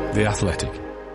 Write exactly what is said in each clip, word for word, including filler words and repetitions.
The Athletic.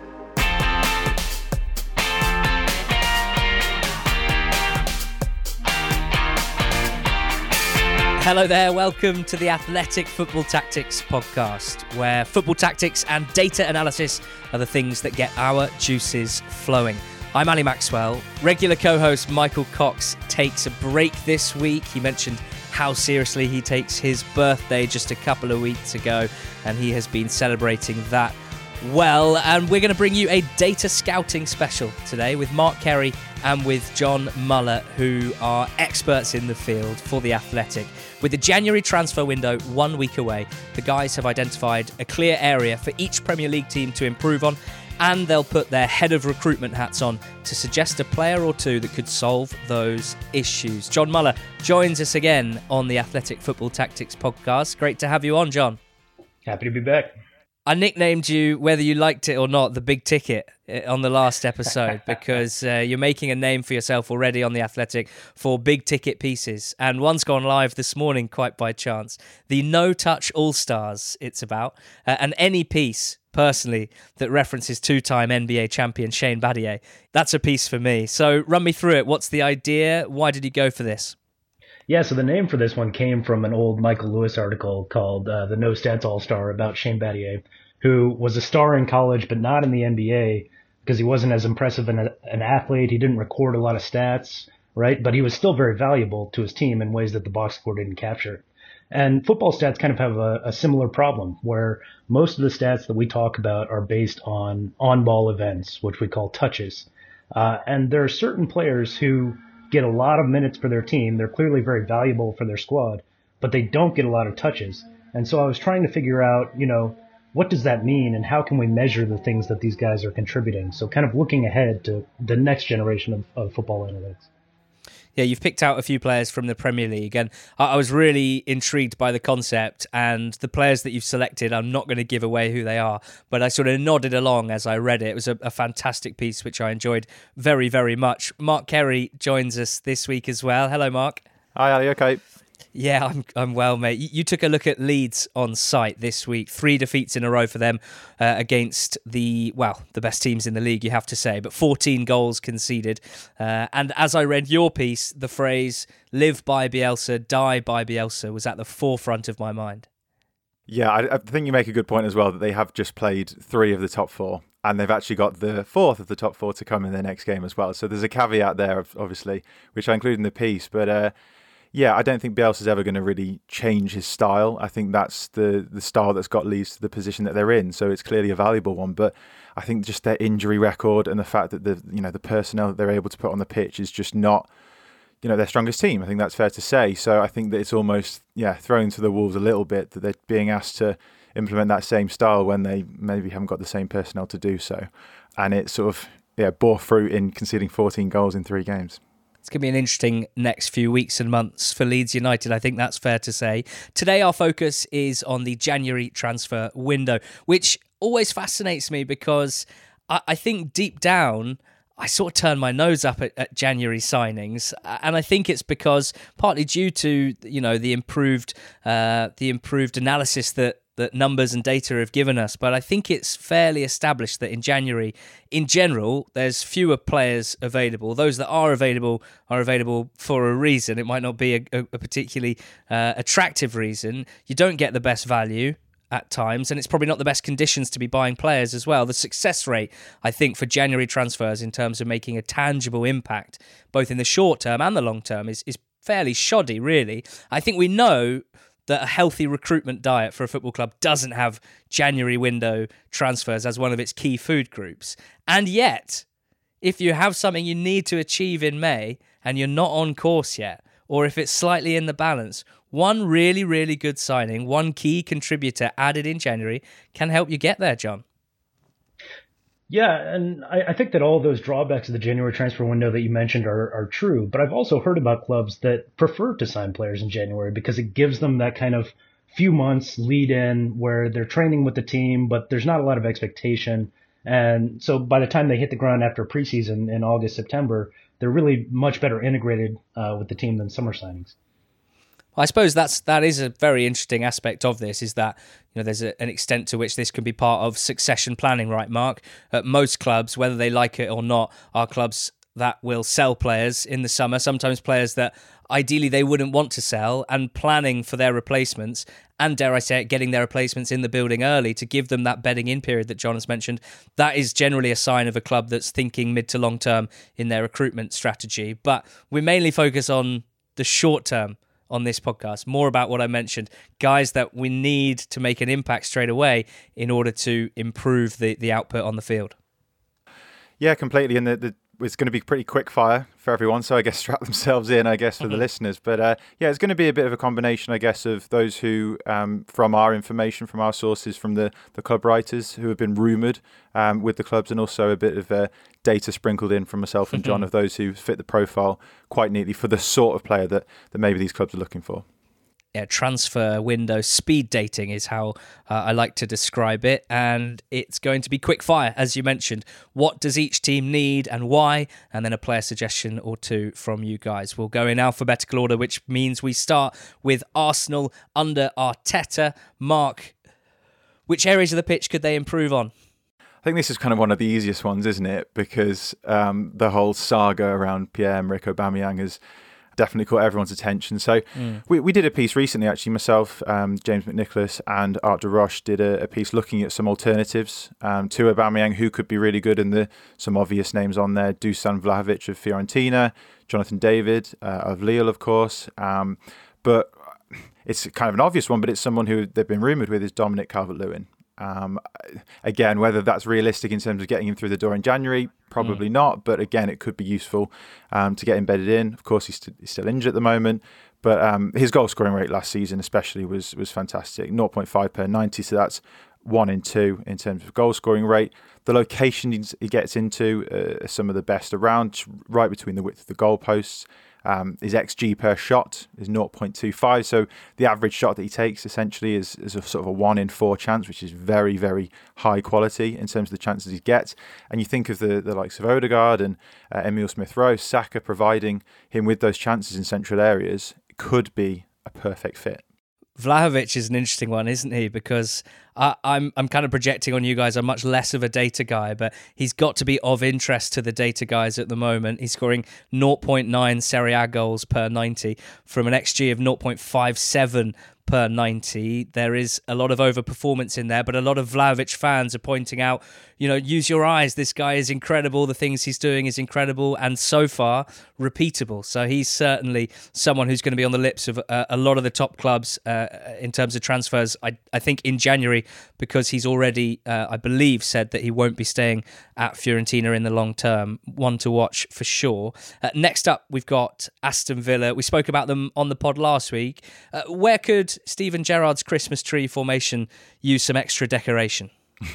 Hello there, welcome to the Athletic Football Tactics podcast, where football tactics and data analysis are the things that get our juices flowing. I'm Ali Maxwell. Regular co-host Michael Cox takes a break this week. He mentioned how seriously he takes his birthday just a couple of weeks ago, and he has been celebrating that well. And we're going to bring you a data scouting special today with Mark Kerry and with John Muller, who are experts in the field for The Athletic. With the January transfer window one week away, the guys have identified a clear area for each Premier League team to improve on, and they'll put their head of recruitment hats on to suggest a player or two that could solve those issues. John Muller joins us again on the Athletic Football Tactics podcast. Great to have you on, John. Happy to be back. I nicknamed you, whether you liked it or not, the Big Ticket on the last episode because uh, you're making a name for yourself already on The Athletic for big ticket pieces. And one's gone live this morning, quite by chance. The No Touch All-Stars it's about. Uh, and any piece, personally, that references two-time N B A champion Shane Battier, that's a piece for me. So run me through it. What's the idea? Why did you go for this? Yeah, so the name for this one came from an old Michael Lewis article called uh, The No Stats All-Star about Shane Battier, who was a star in college but not in the N B A because he wasn't as impressive an, an athlete. He didn't record a lot of stats, right? But he was still very valuable to his team in ways that the box score didn't capture. And football stats kind of have a, a similar problem where most of the stats that we talk about are based on on-ball events, which we call touches. Uh, and there are certain players who get a lot of minutes for their team. They're clearly very valuable for their squad, but they don't get a lot of touches. And so I was trying to figure out, you know, what does that mean and how can we measure the things that these guys are contributing? So kind of looking ahead to the next generation of, of football analytics. Yeah, you've picked out a few players from the Premier League, and I was really intrigued by the concept, and the players that you've selected, I'm not going to give away who they are, but I sort of nodded along as I read it. It was a, a fantastic piece, which I enjoyed very, very much. Mark Kerry joins us this week as well. Hello, Mark. Hi, Ali. Okay. Yeah, I'm I'm well, mate. You, you took a look at Leeds on site this week. Three defeats in a row for them uh, against the, well, the best teams in the league, you have to say, but fourteen goals conceded. Uh, and as I read your piece, the phrase, live by Bielsa, die by Bielsa, was at the forefront of my mind. Yeah, I, I think you make a good point as well, that they have just played three of the top four, and they've actually got the fourth of the top four to come in their next game as well. So there's a caveat there, obviously, which I include in the piece, but... Uh, Yeah, I don't think Bielsa's ever going to really change his style. I think that's the the style that's got Leeds to the position that they're in. So it's clearly a valuable one. But I think just their injury record and the fact that the you know the personnel that they're able to put on the pitch is just not, you know, their strongest team. I think that's fair to say. So I think that it's almost yeah thrown to the wolves a little bit that they're being asked to implement that same style when they maybe haven't got the same personnel to do so. And it sort of yeah bore fruit in conceding fourteen goals in three games. It's going to be an interesting next few weeks and months for Leeds United. I think that's fair to say. Today, our focus is on the January transfer window, which always fascinates me because I, I think deep down, I sort of turn my nose up at, at January signings, and I think it's because partly due to you know the improved uh, the improved analysis that. that numbers and data have given us. But I think it's fairly established that in January, in general, there's fewer players available. Those that are available are available for a reason. It might not be a, a particularly uh, attractive reason. You don't get the best value at times, and it's probably not the best conditions to be buying players as well. The success rate, I think, for January transfers in terms of making a tangible impact, both in the short term and the long term, is, is fairly shoddy, really. I think we know that a healthy recruitment diet for a football club doesn't have January window transfers as one of its key food groups. And yet, if you have something you need to achieve in May and you're not on course yet, or if it's slightly in the balance, one really, really good signing, one key contributor added in January can help you get there, John. Yeah, and I, I think that all those drawbacks of the January transfer window that you mentioned are, are true, but I've also heard about clubs that prefer to sign players in January because it gives them that kind of few months lead in where they're training with the team, but there's not a lot of expectation. And so by the time they hit the ground after preseason in August, September, they're really much better integrated uh, with the team than summer signings. I suppose that's that is a very interesting aspect of this, is that you know there's a, an extent to which this can be part of succession planning, right, Mark? At most clubs, whether they like it or not, are clubs that will sell players in the summer, sometimes players that ideally they wouldn't want to sell, and planning for their replacements, and dare I say it, getting their replacements in the building early to give them that bedding in period that John has mentioned. That is generally a sign of a club that's thinking mid to long term in their recruitment strategy. But we mainly focus on the short term on this podcast, more about what I mentioned, guys that we need to make an impact straight away in order to improve the, the output on the field. Yeah, completely. And the, the, it's going to be pretty quick fire for everyone, so I guess strap themselves in, I guess, for mm-hmm. the listeners. But uh, yeah, it's going to be a bit of a combination, I guess, of those who, um, from our information, from our sources, from the, the club writers who have been rumoured um, with the clubs, and also a bit of uh, data sprinkled in from myself and John of those who fit the profile quite neatly for the sort of player that, that maybe these clubs are looking for. Yeah, transfer window speed dating is how uh, I like to describe it, and it's going to be quick fire, as you mentioned. What does each team need and why? And then a player suggestion or two from you guys. We'll go in alphabetical order, which means we start with Arsenal under Arteta. Mark, which areas of the pitch could they improve on? I think this is kind of one of the easiest ones, isn't it? Because um, the whole saga around Pierre-Emerick Aubameyang has definitely caught everyone's attention. So mm. we, we did a piece recently, actually, myself, um, James McNicholas and Art de Roche did a, a piece looking at some alternatives um, to Aubameyang who could be really good, and the some obvious names on there: Dusan Vlahovic of Fiorentina, Jonathan David uh, of Lille, of course. Um, but it's kind of an obvious one, but it's someone who they've been rumoured with is Dominic Calvert-Lewin. Um, again, whether that's realistic in terms of getting him through the door in January, probably mm. not. But again, it could be useful um, to get embedded in. Of course, he's, st- he's still injured at the moment, but um, his goal scoring rate last season, especially, was was fantastic. zero point five per ninety, so that's one in two in terms of goal scoring rate. The location he gets into uh, are some of the best around, right between the width of the goalposts. Um, his X G per shot is zero point two five, so the average shot that he takes essentially is, is a sort of a one in four chance, which is very, very high quality in terms of the chances he gets. And you think of the, the likes of Odegaard and uh, Emile Smith-Rowe, Saka providing him with those chances in central areas, it could be a perfect fit. Vlahovic is an interesting one, isn't he? Because I, I'm I'm kind of projecting on you guys. I'm much less of a data guy, but he's got to be of interest to the data guys at the moment. He's scoring zero point nine Serie A goals per ninety from an X G of zero point five seven per ninety. There is a lot of overperformance in there, but a lot of Vlahovic fans are pointing out, you know, use your eyes. This guy is incredible. The things he's doing is incredible, and so far repeatable. So he's certainly someone who's going to be on the lips of uh, a lot of the top clubs uh, in terms of transfers. I I think in January, because he's already, uh, I believe, said that he won't be staying at Fiorentina in the long term. One to watch for sure. Uh, next up, we've got Aston Villa. We spoke about them on the pod last week. Uh, where could Steven Gerrard's Christmas tree formation use some extra decoration?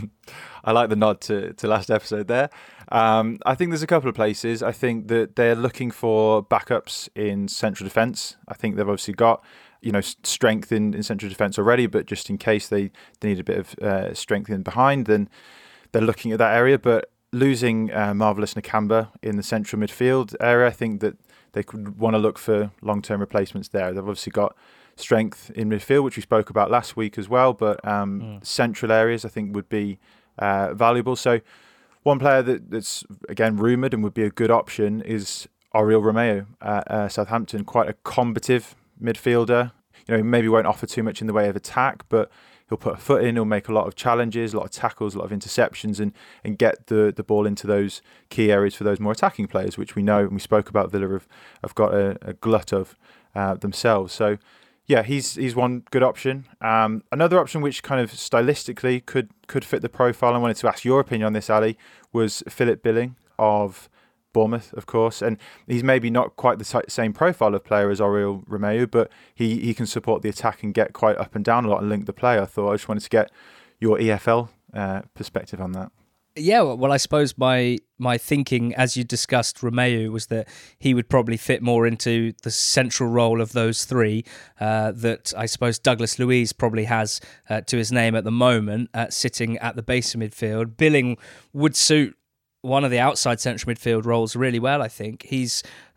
I like the nod to, to last episode there. Um, I think there's a couple of places. I think that they're looking for backups in central defence. I think they've obviously got, you know, strength in, in central defence already, but just in case they, they need a bit of uh, strength in behind, then they're looking at that area. But losing uh, Marvelous Nakamba in the central midfield area, I think that they could want to look for long-term replacements there. They've obviously got strength in midfield, which we spoke about last week as well, but um, mm. central areas I think would be uh, valuable. So one player that, that's, again, rumoured and would be a good option is Oriol Romeu at uh, Southampton. Quite a combative midfielder. You know, maybe won't offer too much in the way of attack, but he'll put a foot in, he'll make a lot of challenges, a lot of tackles, a lot of interceptions, and and get the, the ball into those key areas for those more attacking players, which we know, and we spoke about Villa have, have got a, a glut of uh, themselves. So yeah, he's he's one good option. Um, another option which kind of stylistically could could fit the profile, I wanted to ask your opinion on this, Ali, was Philip Billing of Bournemouth, of course, and he's maybe not quite the same profile of player as Oriol Romeu, but he, he can support the attack and get quite up and down a lot and link the play. I thought I just wanted to get your E F L uh, perspective on that. Yeah, well, I suppose my my thinking, as you discussed Romeu, was that he would probably fit more into the central role of those three uh, that I suppose Douglas Luiz probably has uh, to his name at the moment, uh, sitting at the base of midfield. Billing would suit one of the outside central midfield roles really well, I think. He's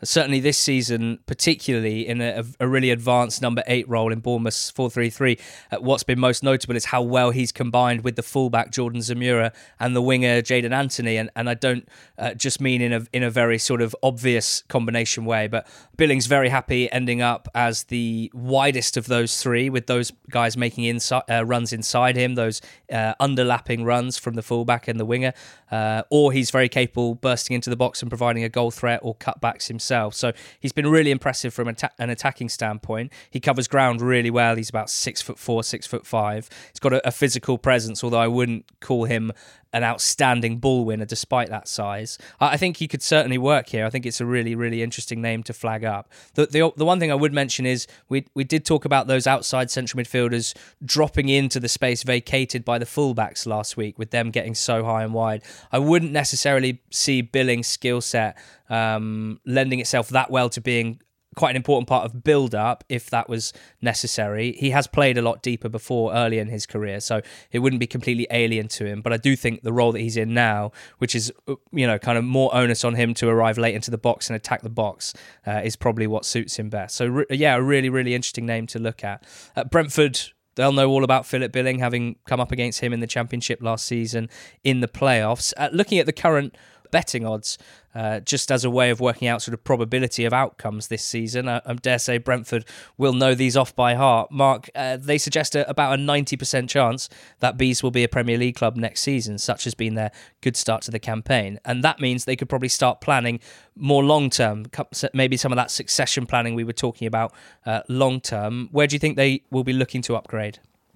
certainly this season, particularly in a, a really advanced number eight role in Bournemouth's four three three. Uh, what's been most notable is how well he's combined with the fullback Jordan Zamura and the winger Jadon Anthony, and and I don't uh, just mean in a in a very sort of obvious combination way, but Billings very happy ending up as the widest of those three, with those guys making inside uh, runs inside him, those uh, underlapping runs from the fullback and the winger, uh, or he's very capable bursting into the box and providing a goal threat or cutbacks himself. So he's been really impressive from atta- an attacking standpoint. He covers ground really well. He's about six foot four, six foot five. He's got a, a physical presence, although I wouldn't call him an outstanding ball winner despite that size. I think he could certainly work here. I think it's a really, really interesting name to flag up. The the, the one thing I would mention is we we did talk about those outside central midfielders dropping into the space vacated by the fullbacks last week, with them getting so high and wide. I wouldn't necessarily see Billings' skill set um, lending itself that well to being quite an important part of build-up if that was necessary. He has played a lot deeper before early in his career, so it wouldn't be completely alien to him. But I do think the role that he's in now, which is, you know, kind of more onus on him to arrive late into the box and attack the box, uh, is probably what suits him best. So, re- yeah, a really, really interesting name to look at. Uh, Brentford, they'll know all about Philip Billing, having come up against him in the Championship last season in the playoffs. Uh, looking at the current betting odds, uh, just as a way of working out sort of probability of outcomes this season, I, I dare say Brentford will know these off by heart. Mark, uh, they suggest a, about a ninety percent chance that Bees will be a Premier League club next season. Such has been their good start to the campaign. And that means they could probably start planning more long-term, maybe some of that succession planning we were talking about uh, long-term. Where do you think they will be looking to upgrade?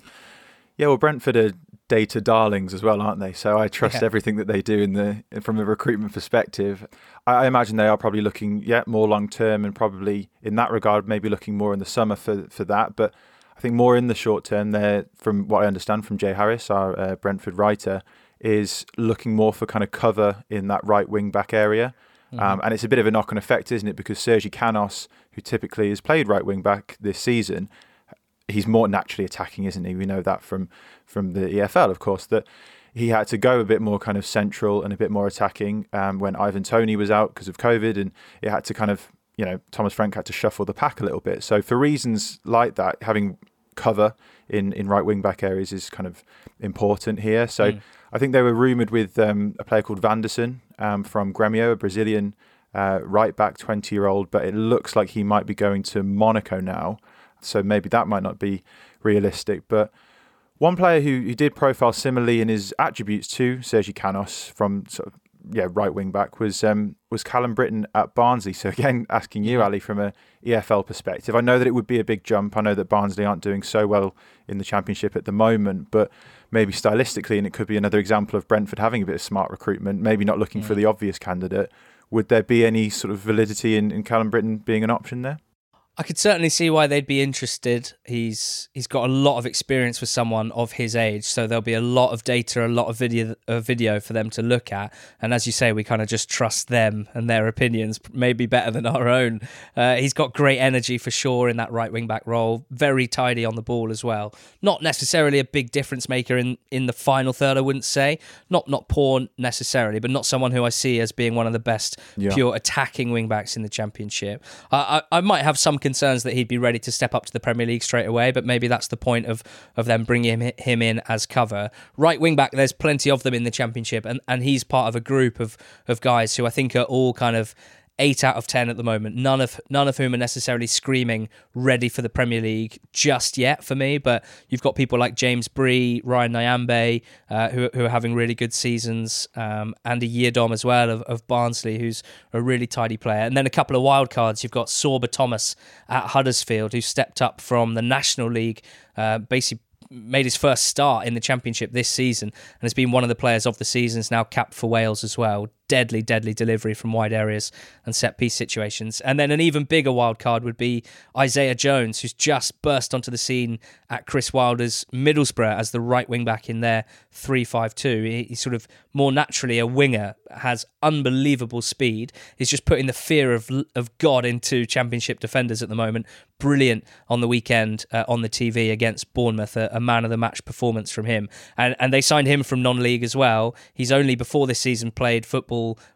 Yeah, well, Brentford are data darlings as well, aren't they? So I trust yeah. everything that they do in the from a recruitment perspective. I, I imagine they are probably looking, yeah, more long term, and probably in that regard, maybe looking more in the summer for for that. But I think more in the short term, they're, from what I understand from Jay Harris, our uh, Brentford writer, is looking more for kind of cover in that right wing back area. Mm-hmm. Um, and it's a bit of a knock on effect, isn't it? Because Sergi Canos, who typically has played right wing back this season, he's more naturally attacking, isn't he? We know that from from the E F L, of course, that he had to go a bit more kind of central and a bit more attacking um, when Ivan Toney was out because of COVID, and it had to kind of, you know, Thomas Frank had to shuffle the pack a little bit. So for reasons like that, having cover in, in right wing back areas is kind of important here. So mm. I think they were rumoured with um, a player called Vanderson um, from Grêmio, a Brazilian uh, right back twenty year old, but it looks like he might be going to Monaco now. So maybe that might not be realistic. But one player who, who did profile similarly in his attributes to Sergi Canos from sort of yeah right wing back was um, was Callum Britton at Barnsley. So again, asking you, Ali, from a E F L perspective, I know that it would be a big jump. I know that Barnsley aren't doing so well in the Championship at the moment, but maybe stylistically, and it could be another example of Brentford having a bit of smart recruitment, maybe not looking mm. for the obvious candidate. Would there be any sort of validity in, in Callum Britton being an option there? I could certainly see why they'd be interested. He's he's got a lot of experience for someone of his age, so there'll be a lot of data, a lot of video, uh, video for them to look at. And as you say, we kind of just trust them and their opinions, maybe better than our own. Uh, he's got great energy for sure in that right wing back role. Very tidy on the ball as well. Not necessarily a big difference maker in, in the final third, I wouldn't say. Not not poor necessarily, but not someone who I see as being one of the best yeah. pure attacking wing backs in the Championship. Uh, I I might have some concerns that he'd be ready to step up to the Premier League straight away, but maybe that's the point of of them bringing him, him in as cover. Right wing back, there's plenty of them in the Championship, and, and he's part of a group of of guys who I think are all kind of eight out of ten at the moment, none of none of whom are necessarily screaming ready for the Premier League just yet for me, but you've got people like James Bree, Ryan Nyambe, uh, who, who are having really good seasons, um, Andy Yiadom as well of, of Barnsley, who's a really tidy player. And then a couple of wild cards, you've got Sorba Thomas at Huddersfield, who stepped up from the National League, uh, basically made his first start in the Championship this season and has been one of the players of the season, is now capped for Wales as well. Deadly, deadly delivery from wide areas and set-piece situations. And then an even bigger wild card would be Isaiah Jones, who's just burst onto the scene at Chris Wilder's Middlesbrough as the right wing-back in their three five two. He's sort of more naturally a winger, has unbelievable speed. He's just putting the fear of of God into Championship defenders at the moment. Brilliant on the weekend uh, on the T V against Bournemouth, a, a man-of-the-match performance from him. And, and they signed him from non-league as well. He's only before this season played football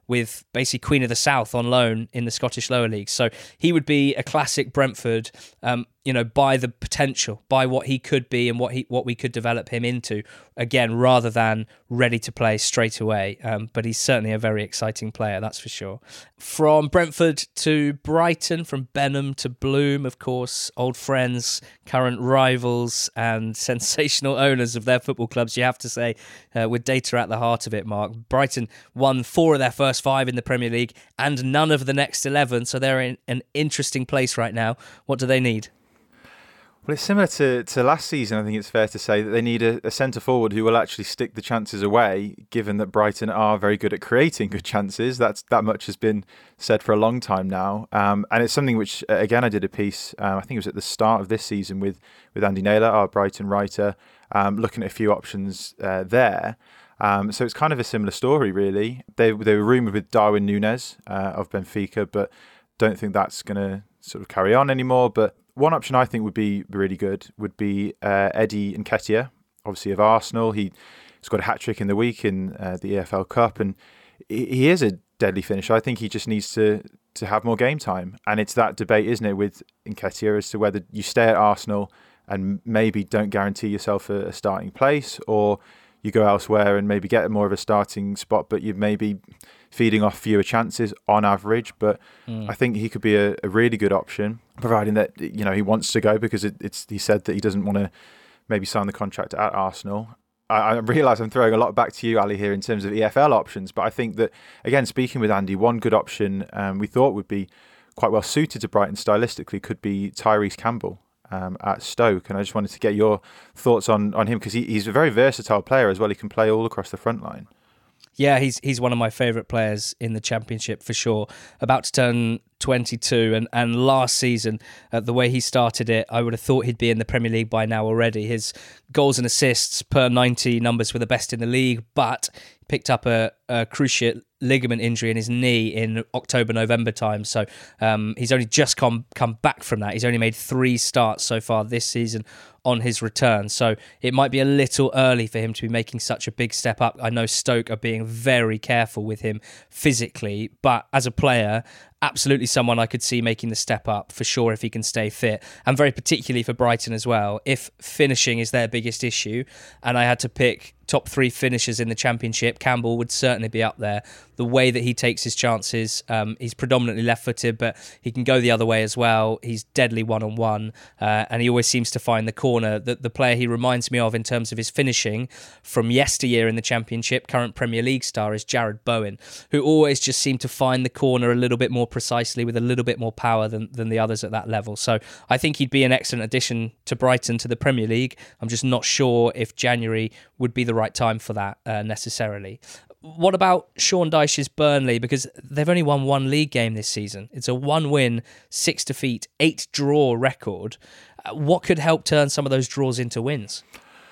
with basically Queen of the South on loan in the Scottish lower leagues. So he would be a classic Brentford, um, you know, by the potential, by what he could be and what he what we could develop him into, again, rather than ready to play straight away. Um, but he's certainly a very exciting player, that's for sure. From Brentford to Brighton, from Benham to Bloom, of course, old friends, current rivals and sensational owners of their football clubs, you have to say, uh, with data at the heart of it, Mark. Brighton won four of their first five in the Premier League and none of the next eleven, so they're in an interesting place right now. What do they need? Well, it's similar to, to last season. I think it's fair to say that they need a, a centre-forward who will actually stick the chances away, given that Brighton are very good at creating good chances. That's That much has been said for a long time now. Um, and it's something which, again, I did a piece, um, I think it was at the start of this season with, with Andy Naylor, our Brighton writer, um, looking at a few options uh, there. Um, so it's kind of a similar story, really. They, they were rumoured with Darwin Núñez uh, of Benfica, but don't think that's going to sort of carry on anymore. But one option I think would be really good would be uh, Eddie Nketiah, obviously of Arsenal. He, he's got a hat-trick in the week in uh, the E F L Cup, and he, he is a deadly finisher. I think he just needs to to have more game time. And it's that debate, isn't it, with Nketiah as to whether you stay at Arsenal and maybe don't guarantee yourself a, a starting place, or you go elsewhere and maybe get more of a starting spot, but you're maybe feeding off fewer chances on average. But mm. I think he could be a, a really good option, providing that, you know, he wants to go, because it, it's he said that he doesn't want to maybe sign the contract at Arsenal. I, I realise I'm throwing a lot back to you, Ali, here in terms of E F L options, but I think that, again, speaking with Andy, one good option um, we thought would be quite well suited to Brighton stylistically could be Tyrese Campbell Um, at Stoke, and I just wanted to get your thoughts on on him, because he, he's a very versatile player as well. He can play all across the front line. Yeah, he's he's one of my favourite players in the Championship for sure. About to turn twenty-two, and, and last season, uh, the way he started it, I would have thought he'd be in the Premier League by now already. His goals and assists per ninety numbers were the best in the league, but picked up a, a cruciate ligament injury in his knee in October, November time. So um, he's only just come come back from that. He's only made three starts so far this season on his return. So it might be a little early for him to be making such a big step up. I know Stoke are being very careful with him physically, but as a player, absolutely someone I could see making the step up for sure if he can stay fit. And very particularly for Brighton as well. If finishing is their biggest issue, and I had to pick top three finishers in the Championship, Campbell would certainly be up there. The way that he takes his chances, um, he's predominantly left-footed, but he can go the other way as well. He's deadly one-on-one, uh, and he always seems to find the corner. The, the player he reminds me of in terms of his finishing from yesteryear in the Championship, current Premier League star, is Jared Bowen, who always just seemed to find the corner a little bit more precisely with a little bit more power than, than the others at that level. So I think he'd be an excellent addition to Brighton to the Premier League. I'm just not sure if January would be the right time for that uh, necessarily. What about Sean Dyche's Burnley? Because they've only won one league game this season. It's a one-win, six defeat, eight-draw record. What could help turn some of those draws into wins?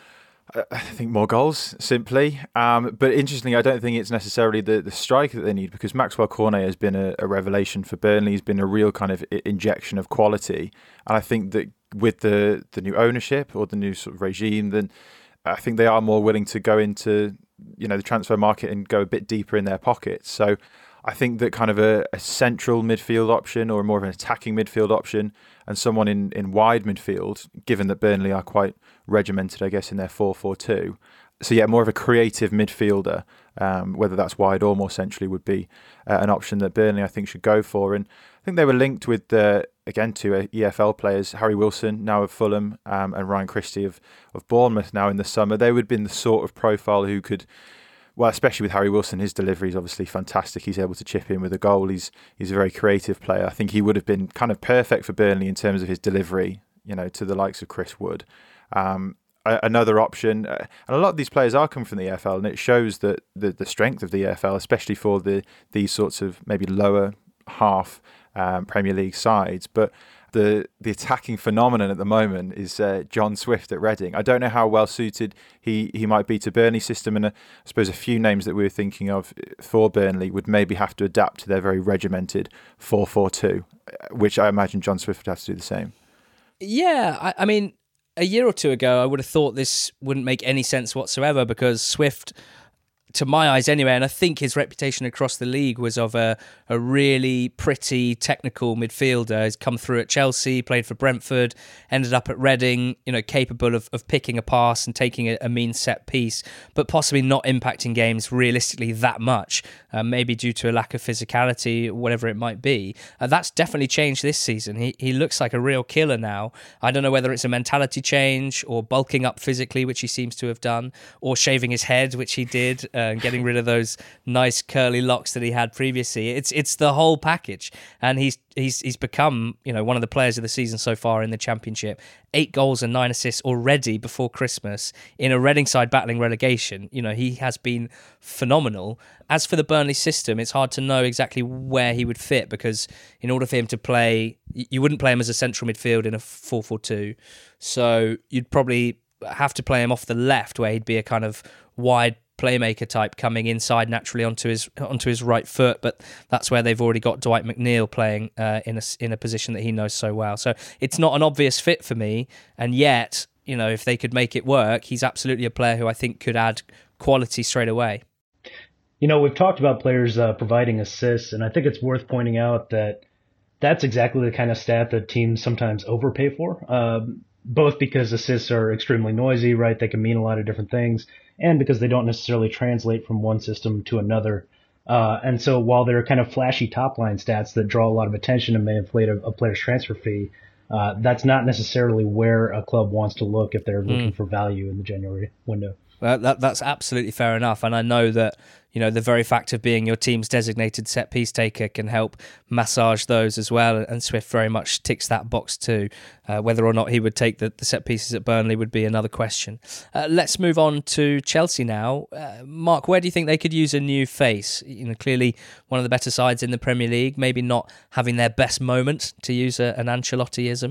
I think more goals, simply. Um, but interestingly, I don't think it's necessarily the, the striker that they need, because Maxwell Cornet has been a, a revelation for Burnley. He's been a real kind of injection of quality. And I think that with the, the new ownership or the new sort of regime, then I think they are more willing to go into, you know, the transfer market and go a bit deeper in their pockets. So I think that kind of a, a central midfield option, or more of an attacking midfield option, and someone in, in wide midfield, given that Burnley are quite regimented, I guess, in their four four two. So yeah, more of a creative midfielder, um, whether that's wide or more centrally, would be uh, an option that Burnley, I think, should go for. And I think they were linked with, uh, again, two uh, E F L players, Harry Wilson, now of Fulham, um, and Ryan Christie of, of Bournemouth now in the summer. They would have been the sort of profile who could, well, especially with Harry Wilson, his delivery is obviously fantastic. He's able to chip in with a goal. He's he's a very creative player. I think he would have been kind of perfect for Burnley in terms of his delivery, you know, to the likes of Chris Wood. Um, Another option, uh, and a lot of these players are coming from the E F L, and it shows that the, the strength of the E F L, especially for the these sorts of maybe lower half um, Premier League sides. But the the attacking phenomenon at the moment is uh, John Swift at Reading. I don't know how well suited he, he might be to Burnley's system, and uh, I suppose a few names that we were thinking of for Burnley would maybe have to adapt to their very regimented four four two, which I imagine John Swift would have to do the same. Yeah, I, I mean, a year or two ago, I would have thought this wouldn't make any sense whatsoever, because Swift, to my eyes anyway, and I think his reputation across the league was of a, a really pretty technical midfielder. He's come through at Chelsea, played for Brentford, ended up at Reading, you know, capable of, of picking a pass and taking a, a mean set piece, but possibly not impacting games realistically that much, uh, maybe due to a lack of physicality, whatever it might be. Uh, that's definitely changed this season. He, he looks like a real killer now. I don't know whether it's a mentality change or bulking up physically, which he seems to have done, or shaving his head, which he did, uh, and getting rid of those nice curly locks that he had previously. It's it's the whole package, and he's he's he's become, you know, one of the players of the season so far in the Championship. Eight goals and nine assists already before Christmas in a Reading side battling relegation. You know, he has been phenomenal. As for the Burnley system, it's hard to know exactly where he would fit, because in order for him to play, you wouldn't play him as a central midfield in a four four two. So you'd probably have to play him off the left, where he'd be a kind of wide playmaker type coming inside naturally onto his onto his right foot, but that's where they've already got Dwight McNeil playing uh, in a in a position that he knows so well. So it's not an obvious fit for me, and yet, you know, if they could make it work, he's absolutely a player who I think could add quality straight away. You know, we've talked about players uh, providing assists, and I think it's worth pointing out that that's exactly the kind of stat that teams sometimes overpay for. Um, both because assists are extremely noisy, right? They can mean a lot of different things, and because they don't necessarily translate from one system to another. Uh, and so while they're kind of flashy top-line stats that draw a lot of attention and may inflate a, a player's transfer fee, uh, that's not necessarily where a club wants to look if they're looking mm. for value in the January window. Well, that, that's absolutely fair enough. And I know that, you know, the very fact of being your team's designated set piece taker can help massage those as well. And Swift very much ticks that box too. Uh, whether or not he would take the, the set pieces at Burnley would be another question. Uh, let's move on to Chelsea now. Uh, Mark, where do you think they could use a new face? You know, clearly one of the better sides in the Premier League, maybe not having their best moment, to use a, an Ancelottiism.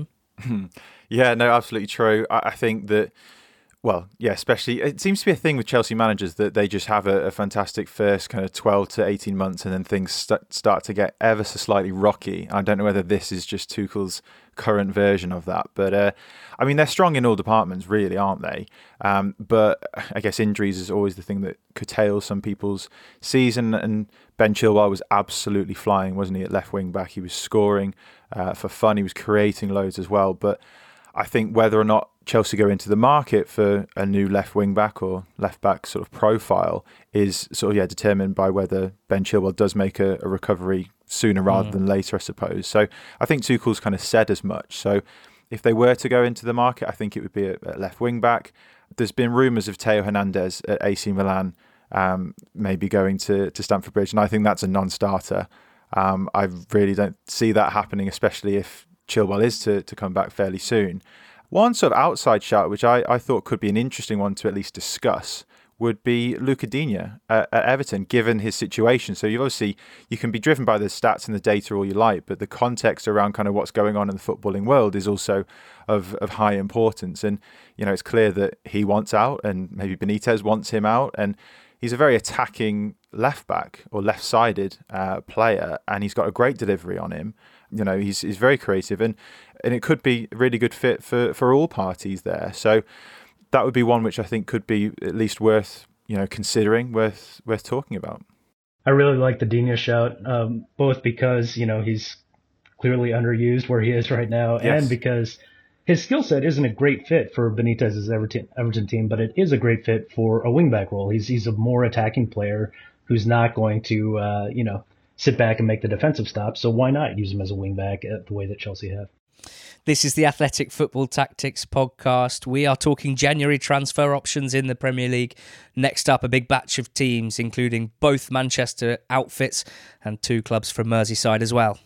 Yeah, no, absolutely true. I, I think that, well, yeah, especially, it seems to be a thing with Chelsea managers that they just have a, a fantastic first kind of twelve to eighteen months, and then things st- start to get ever so slightly rocky. I don't know whether this is just Tuchel's current version of that, but uh, I mean, they're strong in all departments, really, aren't they? Um, but I guess injuries is always the thing that curtails some people's season, and Ben Chilwell was absolutely flying, wasn't he, at left wing back? He was scoring uh, for fun, he was creating loads as well, but I think whether or not Chelsea go into the market for a new left wing back or left back sort of profile is sort of yeah determined by whether Ben Chilwell does make a, a recovery sooner rather mm. than later, I suppose. So I think Tuchel's kind of said as much. So if they were to go into the market, I think it would be a, a left wing back. There's been rumours of Theo Hernandez at A C Milan um, maybe going to, to Stamford Bridge, and I think that's a non-starter. Um, I really don't see that happening, especially if Chilwell is to, to come back fairly soon. One sort of outside shout, which I, I thought could be an interesting one to at least discuss, would be Luca Digne at, at Everton, given his situation. So you obviously, you can be driven by the stats and the data all you like, but the context around kind of what's going on in the footballing world is also of, of high importance. And, you know, it's clear that he wants out, and maybe Benitez wants him out. And he's a very attacking left back or left-sided uh, player, and he's got a great delivery on him. You know, he's he's very creative, and, and it could be a really good fit for, for all parties there. So that would be one which I think could be at least worth, you know, considering, worth worth talking about. I really like the Digne shout, um, both because, you know, he's clearly underused where he is right now, yes. and because his skill set isn't a great fit for Benitez's Everton, Everton team, but it is a great fit for a wingback role. He's he's a more attacking player who's not going to, uh, you know, sit back and make the defensive stop. So why not use him as a wingback the way that Chelsea have? This is the Athletic Football Tactics podcast. We are talking January transfer options in the Premier League. Next up, a big batch of teams, including both Manchester outfits and two clubs from Merseyside as well.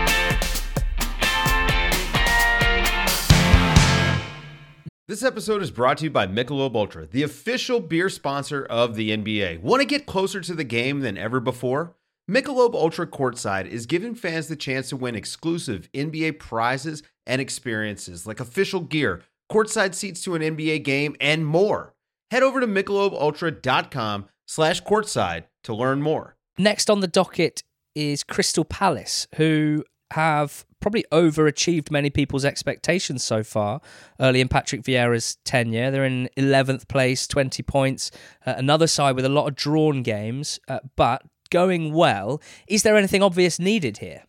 This episode is brought to you by Michelob Ultra, the official beer sponsor of the N B A. Want to get closer to the game than ever before? Michelob Ultra Courtside is giving fans the chance to win exclusive N B A prizes and experiences like official gear, courtside seats to an N B A game, and more. Head over to michelobultra.com slash courtside to learn more. Next on the docket is Crystal Palace, who have probably overachieved many people's expectations so far. Early in Patrick Vieira's tenure, they're in eleventh place, twenty points. Uh, another side with a lot of drawn games, uh, but going well. Is there anything obvious needed here?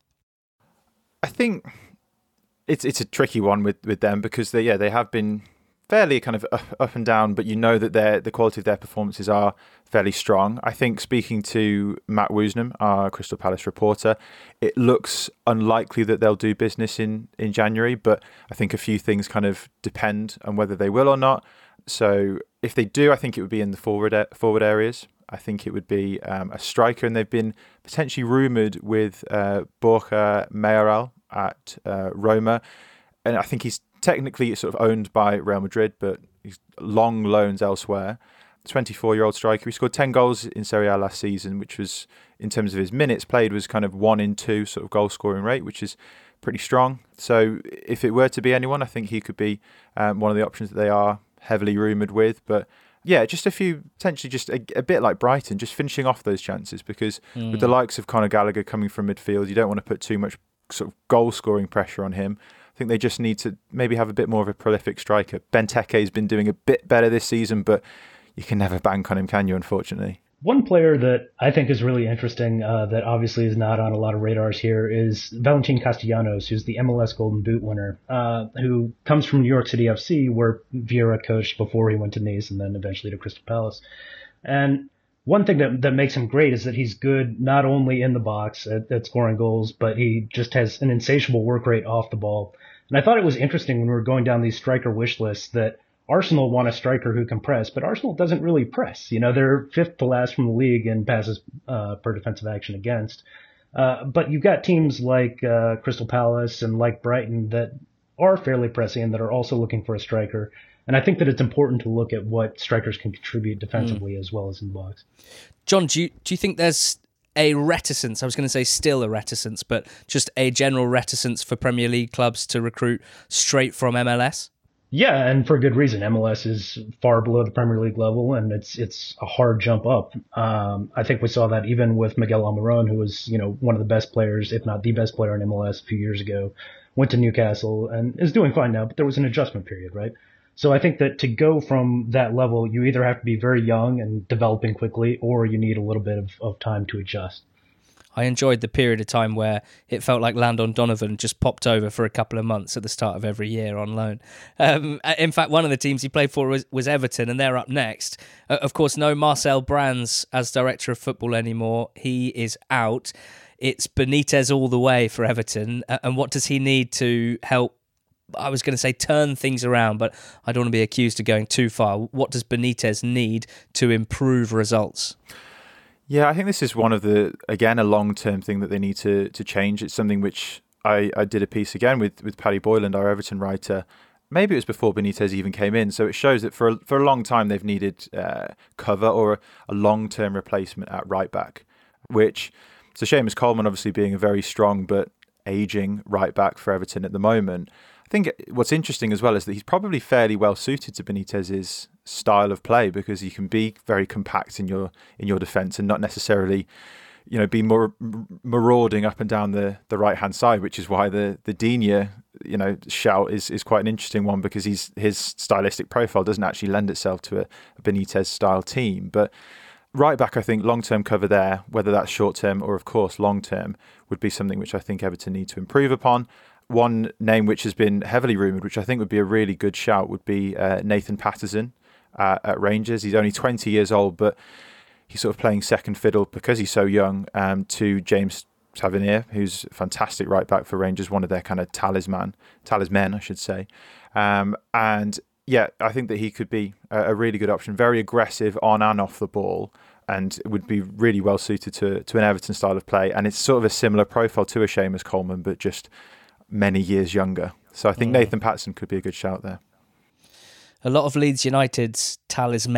I think it's it's a tricky one with, with them because they yeah they have been fairly kind of up, up and down, but you know that their the quality of their performances are fairly strong. I think speaking to Matt Woosnam, our Crystal Palace reporter, it looks unlikely that they'll do business in, in January, but I think a few things kind of depend on whether they will or not. So if they do, I think it would be in the forward forward areas. I think it would be um, a striker, and they've been potentially rumoured with uh, Borja Mayoral at uh, Roma, and I think he's technically sort of owned by Real Madrid, but he's long loans elsewhere. twenty-four-year-old striker. He scored ten goals in Serie A last season, which was, in terms of his minutes played, was kind of one in two sort of goal scoring rate, which is pretty strong. So if it were to be anyone, I think he could be um, one of the options that they are heavily rumoured with. But yeah, just a few, potentially just a, a bit like Brighton, just finishing off those chances, because mm. with the likes of Conor Gallagher coming from midfield, you don't want to put too much sort of goal scoring pressure on him. I think they just need to maybe have a bit more of a prolific striker. Benteke has been doing a bit better this season, but you can never bank on him, can you, unfortunately? One player that I think is really interesting, uh, that obviously is not on a lot of radars here, is Valentin Castellanos, who's the M L S Golden Boot winner, uh, who comes from New York City F C, where Vieira coached before he went to Nice and then eventually to Crystal Palace. And one thing that, that makes him great is that he's good not only in the box at, at scoring goals, but he just has an insatiable work rate off the ball. And I thought it was interesting when we were going down these striker wish lists that Arsenal want a striker who can press, but Arsenal doesn't really press. You know, they're fifth to last from the league in passes uh, per defensive action against. Uh, but you've got teams like uh, Crystal Palace and like Brighton that are fairly pressing and that are also looking for a striker. And I think that it's important to look at what strikers can contribute defensively mm. as well as in the box. John, do you, do you think there's a reticence, I was going to say still a reticence, but just a general reticence for Premier League clubs to recruit straight from M L S? Yeah, and for good reason. M L S is far below the Premier League level, and it's it's a hard jump up. Um, I think we saw that even with Miguel Almiron, who was, you know, one of the best players, if not the best player in M L S a few years ago, went to Newcastle and is doing fine now, but there was an adjustment period, right? So I think that to go from that level, you either have to be very young and developing quickly, or you need a little bit of, of time to adjust. I enjoyed the period of time where it felt like Landon Donovan just popped over for a couple of months at the start of every year on loan. Um, in fact, one of the teams he played for was, was Everton, and they're up next. Uh, of course, no Marcel Brands as director of football anymore. He is out. It's Benitez all the way for Everton. Uh, and what does he need to help, I was going to say turn things around, but I don't want to be accused of going too far. What does Benitez need to improve results? Yeah, I think this is one of the, again, a long-term thing that they need to to change. It's something which I, I did a piece again with, with Paddy Boyland, our Everton writer. Maybe it was before Benitez even came in. So it shows that for a, for a long time they've needed uh, cover or a, a long-term replacement at right back, which it's a shame as Coleman obviously being a very strong but ageing right back for Everton at the moment. I think what's interesting as well is that he's probably fairly well suited to Benitez's style of play, because he can be very compact in your in your defence and not necessarily, you know, be more marauding up and down the, the right hand side, which is why the the Digne, you know, shout is, is quite an interesting one, because he's his stylistic profile doesn't actually lend itself to a, a Benitez style team. But right back, I think long term cover there, whether that's short term or of course long term, would be something which I think Everton need to improve upon. One name which has been heavily rumoured, which I think would be a really good shout, would be uh, Nathan Patterson uh, at Rangers. He's only twenty years old, but he's sort of playing second fiddle because he's so young um, to James Tavernier, who's a fantastic right back for Rangers, one of their kind of talisman, talismen, I should say. Um, and yeah, I think that he could be a, a really good option, very aggressive on and off the ball, and would be really well suited to to an Everton style of play. And it's sort of a similar profile to a Seamus Coleman, but just many years younger. So I think mm. Nathan Patterson could be a good shout there. A lot of Leeds United's talismen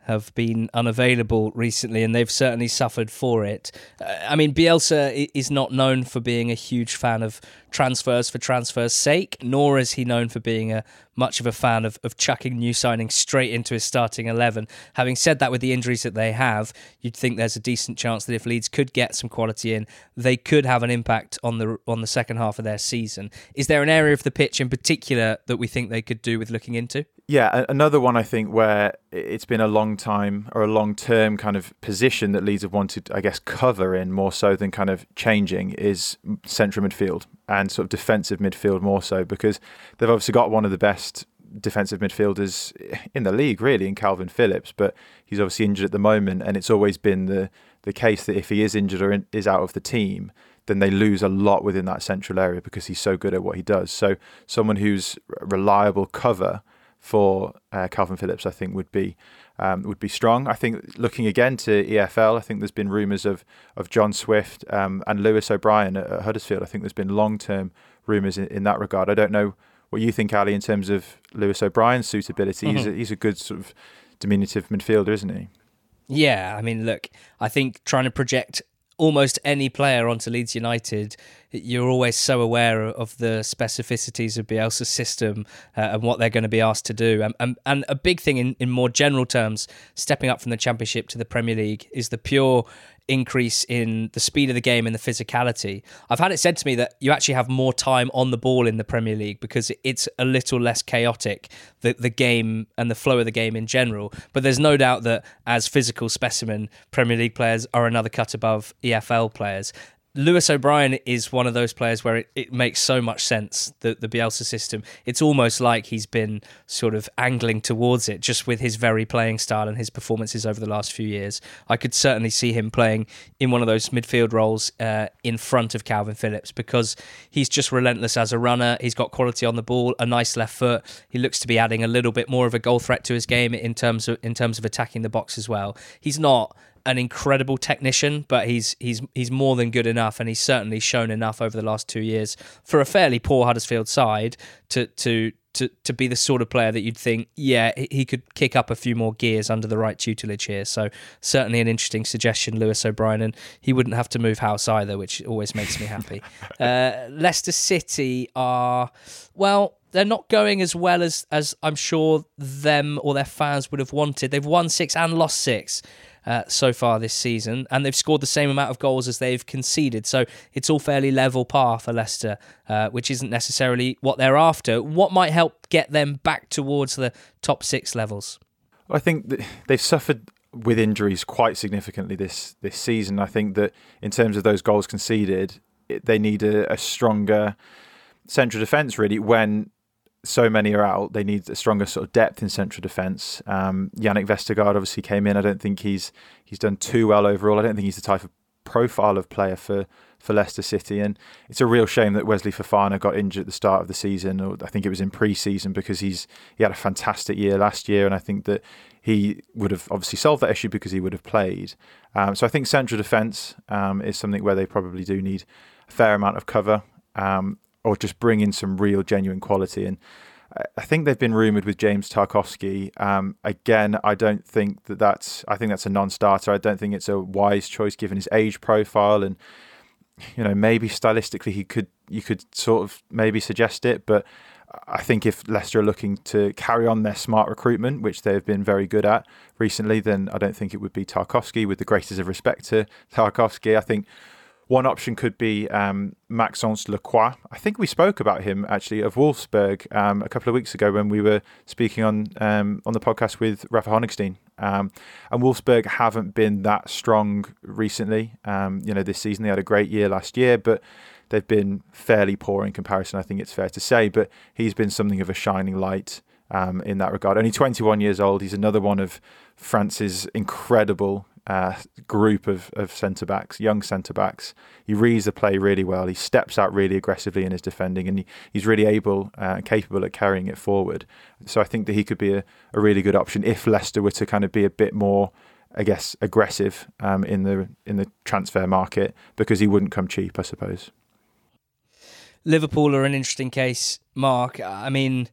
have been unavailable recently, and they've certainly suffered for it. Uh, I mean, Bielsa is not known for being a huge fan of transfers for transfers' sake, nor is he known for being a much of a fan of, of chucking new signings straight into his starting eleven. Having said that, with the injuries that they have, you'd think there's a decent chance that if Leeds could get some quality in, they could have an impact on the on the second half of their season. Is there an area of the pitch in particular that we think they could do with looking into? Yeah, another one I think where it's been a long time or a long-term kind of position that Leeds have wanted, I guess, cover in more so than kind of changing is central midfield and sort of defensive midfield more so, because they've obviously got one of the best defensive midfielders in the league, really, in Calvin Phillips, but he's obviously injured at the moment, and it's always been the, the case that if he is injured or in, is out of the team, then they lose a lot within that central area because he's so good at what he does. So someone who's reliable cover for uh, Calvin Phillips, I think would be um, would be strong. I think looking again to E F L, I think there's been rumours of of John Swift um, and Lewis O'Brien at, at Huddersfield. I think there's been long term rumours in, in that regard. I don't know what you think, Ali, in terms of Lewis O'Brien's suitability. Mm-hmm. He's a, he's a good sort of diminutive midfielder, isn't he? Yeah, I mean, look, I think trying to project almost any player onto Leeds United, you're always so aware of the specificities of Bielsa's system uh, and what they're going to be asked to do. And, and, and a big thing in, in more general terms, stepping up from the Championship to the Premier League, is the pure increase in the speed of the game and the physicality. I've had it said to me that you actually have more time on the ball in the Premier League because it's a little less chaotic, the, the game and the flow of the game in general. But there's no doubt that as physical specimen, Premier League players are another cut above E F L players. Lewis O'Brien is one of those players where it, it makes so much sense, the, the Bielsa system. It's almost like he's been sort of angling towards it just with his very playing style and his performances over the last few years. I could certainly see him playing in one of those midfield roles uh, in front of Calvin Phillips because he's just relentless as a runner. He's got quality on the ball, a nice left foot. He looks to be adding a little bit more of a goal threat to his game in terms of in terms of attacking the box as well. He's not an incredible technician, but he's he's he's more than good enough, and he's certainly shown enough over the last two years for a fairly poor Huddersfield side to to to to be the sort of player that you'd think, yeah, he could kick up a few more gears under the right tutelage here. So certainly an interesting suggestion, Lewis O'Brien, and he wouldn't have to move house either, which always makes me happy. uh, Leicester City are, well, they're not going as well as as I'm sure them or their fans would have wanted. They've won six and lost six. Uh, so far this season, and they've scored the same amount of goals as they've conceded. So it's all fairly level par for Leicester, uh, which isn't necessarily what they're after. What might help get them back towards the top six levels? I think that they've suffered with injuries quite significantly this this season. I think that in terms of those goals conceded, it, they need a, a stronger central defence, really, when so many are out. They need a stronger sort of depth in central defence. Um, Yannick Vestergaard obviously came in. I don't think he's he's done too well overall. I don't think he's the type of profile of player for, for Leicester City. And it's a real shame that Wesley Fofana got injured at the start of the season, or I think it was in pre-season, because he's he had a fantastic year last year, and I think that he would have obviously solved that issue because he would have played. Um, so I think central defence um, is something where they probably do need a fair amount of cover. Um, or just bring in some real genuine quality. And I think they've been rumoured with James Tarkowski. Um, again, I don't think that that's, I think that's a non-starter. I don't think it's a wise choice given his age profile, and, you know, maybe stylistically he could, you could sort of maybe suggest it, but I think if Leicester are looking to carry on their smart recruitment, which they've been very good at recently, then I don't think it would be Tarkowski, with the greatest of respect to Tarkowski. I think one option could be um, Maxence Lacroix. I think we spoke about him, actually, of Wolfsburg um, a couple of weeks ago when we were speaking on um, on the podcast with Rafa Honigstein. Um, and Wolfsburg haven't been that strong recently. Um, you know, this season they had a great year last year, but they've been fairly poor in comparison, I think it's fair to say. But he's been something of a shining light um, in that regard. Only twenty-one years old. He's another one of France's incredible Uh, group of, of centre-backs, young centre-backs. He reads the play really well. He steps out really aggressively in his defending, and he, he's really able and uh, capable at carrying it forward. So I think that he could be a, a really good option if Leicester were to kind of be a bit more, I guess, aggressive um, in the in the transfer market, because he wouldn't come cheap, I suppose. Liverpool are an interesting case, Mark. I mean,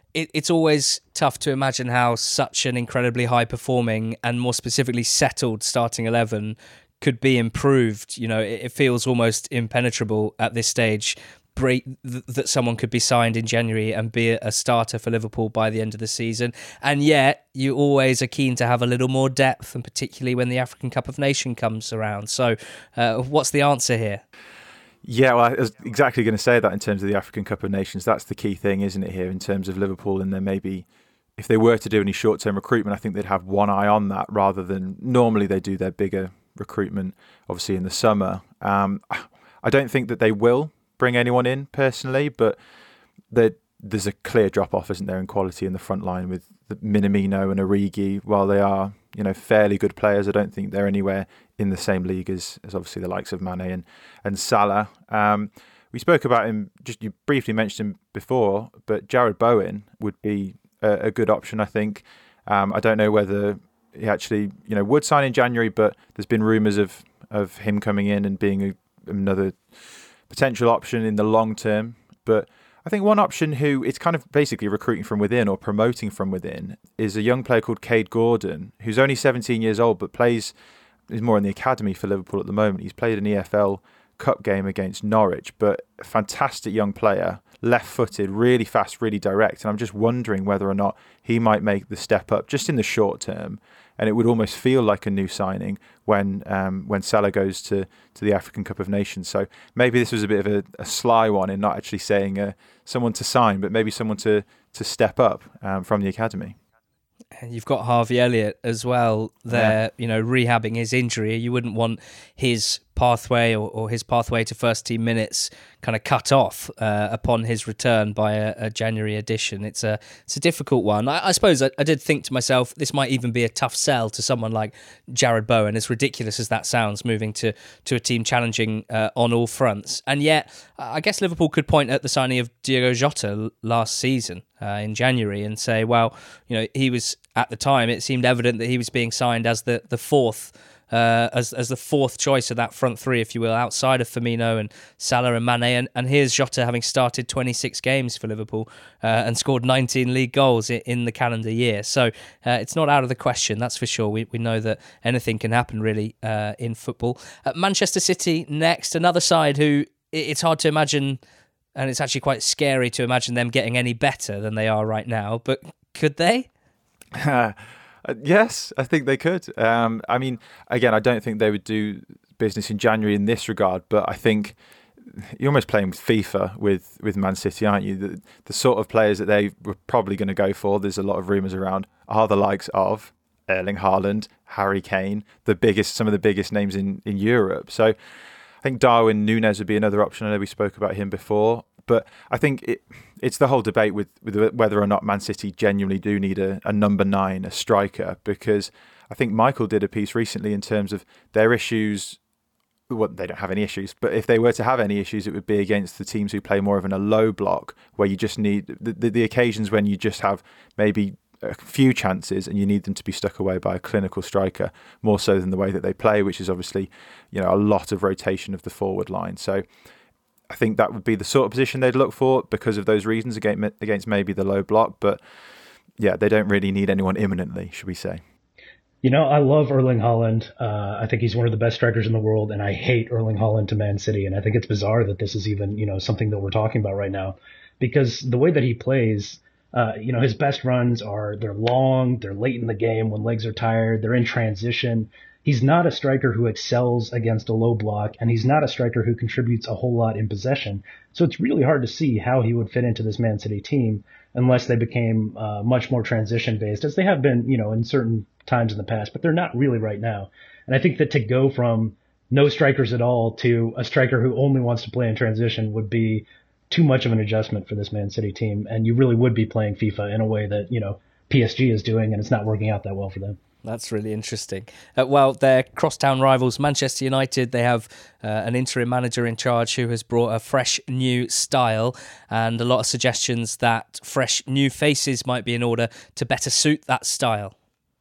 it, it's always tough to imagine how such an incredibly high-performing and more specifically settled starting eleven could be improved. You know, it, it feels almost impenetrable at this stage break, th- that someone could be signed in January and be a, a starter for Liverpool by the end of the season. And yet, you always are keen to have a little more depth, and particularly when the African Cup of Nations comes around. So, uh, what's the answer here? Yeah, well, I was exactly going to say that in terms of the African Cup of Nations. That's the key thing, isn't it, here in terms of Liverpool? And then maybe if they were to do any short-term recruitment, I think they'd have one eye on that rather than normally they do their bigger recruitment, obviously, in the summer. Um, I don't think that they will bring anyone in personally, but there's a clear drop-off, isn't there, in quality in the front line with the Minamino and Origi. While they are, you know, fairly good players, I don't think they're anywhere in the same league as, as obviously the likes of Mane and, and Salah. Um, we spoke about him, just you briefly mentioned him before, but Jared Bowen would be a, a good option, I think. Um, I don't know whether he actually, you know, would sign in January, but there's been rumours of, of him coming in and being a, another potential option in the long term. But I think one option who it's kind of basically recruiting from within or promoting from within is a young player called Cade Gordon, who's only seventeen years old, but plays is more in the academy for Liverpool at the moment. He's played an E F L Cup game against Norwich, but a fantastic young player, left-footed, really fast, really direct. And I'm just wondering whether or not he might make the step up just in the short term. And it would almost feel like a new signing when um, when Salah goes to, to the African Cup of Nations. So maybe this was a bit of a, a sly one in not actually saying uh, someone to sign, but maybe someone to, to step up um, from the academy. And you've got Harvey Elliott as well there, yeah. you know, rehabbing his injury. You wouldn't want his pathway or, or his pathway to first team minutes kind of cut off uh, upon his return by a, a January edition. It's a it's a difficult one. I, I suppose I, I did think to myself, this might even be a tough sell to someone like Jared Bowen, as ridiculous as that sounds, moving to, to a team challenging uh, on all fronts. And yet, I guess Liverpool could point at the signing of Diogo Jota last season uh, in January and say, well, you know, he was, at the time, it seemed evident that he was being signed as the, the fourth Uh, as as the fourth choice of that front three, if you will, outside of Firmino and Salah and Mane. And, and here's Jota having started twenty-six games for Liverpool uh, and scored nineteen league goals in, in the calendar year. So uh, it's not out of the question, that's for sure. We we know that anything can happen, really, uh, in football. Uh, Manchester City next, another side who it's hard to imagine, and it's actually quite scary to imagine them getting any better than they are right now. But could they? Uh, yes, I think they could. Um, I mean, again, I don't think they would do business in January in this regard, but I think you're almost playing with FIFA with, with Man City, aren't you? The, the sort of players that they were probably going to go for, there's a lot of rumours around, are the likes of Erling Haaland, Harry Kane, the biggest, some of the biggest names in, in Europe. So I think Darwin Núñez would be another option. I know we spoke about him before. But I think it, it's the whole debate with, with whether or not Man City genuinely do need a, a number nine, a striker, because I think Michael did a piece recently in terms of their issues. Well, they don't have any issues, but if they were to have any issues, it would be against the teams who play more of in a low block, where you just need the, the, the occasions when you just have maybe a few chances and you need them to be stuck away by a clinical striker, more so than the way that they play, which is obviously, you know, a lot of rotation of the forward line. So I think that would be the sort of position they'd look for because of those reasons against, against maybe the low block. But yeah, they don't really need anyone imminently, should we say. You know, I love Erling Haaland. Uh, I think he's one of the best strikers in the world, and I hate Erling Haaland to Man City. And I think it's bizarre that this is even, you know, something that we're talking about right now, because the way that he plays, uh, you know, his best runs are, they're long, they're late in the game when legs are tired, they're in transition. He's not a striker who excels against a low block, and he's not a striker who contributes a whole lot in possession. So it's really hard to see how he would fit into this Man City team unless they became uh, much more transition-based, as they have been, you know, in certain times in the past, but they're not really right now. And I think that to go from no strikers at all to a striker who only wants to play in transition would be too much of an adjustment for this Man City team, and you really would be playing FIFA in a way that, you know, P S G is doing, and it's not working out that well for them. That's really interesting. Uh, well, they're crosstown rivals, Manchester United. They have uh, an interim manager in charge who has brought a fresh new style, and a lot of suggestions that fresh new faces might be in order to better suit that style.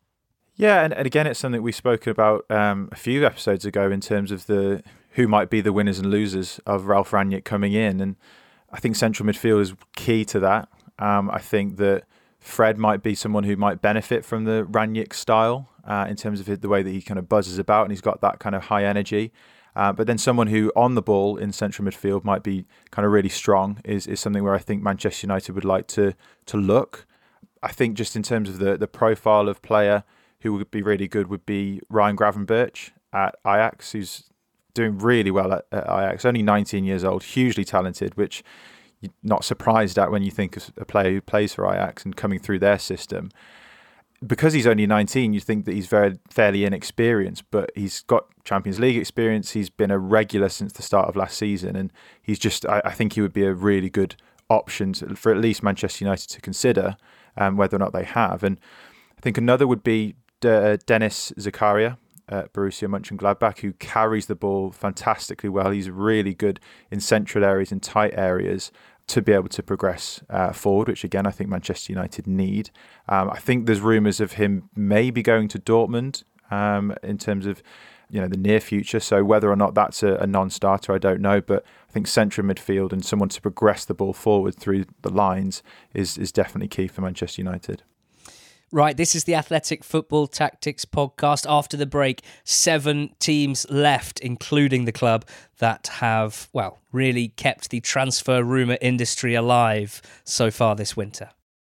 Yeah, and, and again, it's something we spoke about um, a few episodes ago in terms of the who might be the winners and losers of Ralf Rangnick coming in, and I think central midfield is key to that. Um, I think that Fred might be someone who might benefit from the Rangnick style uh, in terms of the way that he kind of buzzes about and he's got that kind of high energy. Uh, but then someone who on the ball in central midfield might be kind of really strong is, is something where I think Manchester United would like to to look. I think just in terms of the, the profile of player who would be really good would be Ryan Gravenberch at Ajax, who's doing really well at, at Ajax, only nineteen years old, hugely talented, which you're not surprised at when you think of a player who plays for Ajax and coming through their system. Because he's only nineteen, you think that he's very fairly inexperienced, but he's got Champions League experience. He's been a regular since the start of last season, and he's just, I, I think he would be a really good option to, for at least Manchester United to consider um, whether or not they have. And I think another would be De- Dennis Zakaria at Borussia Mönchengladbach, who carries the ball fantastically well. He's really good in central areas, in tight areas, to be able to progress uh, forward, which again I think Manchester United need. Um, I think there's rumours of him maybe going to Dortmund um, in terms of you know the near future. So whether or not that's a, a non-starter, I don't know. But I think central midfield and someone to progress the ball forward through the lines is is definitely key for Manchester United. Right, this is the Athletic Football Tactics podcast. After the break, seven teams left, including the club that have, well, really kept the transfer rumour industry alive so far this winter.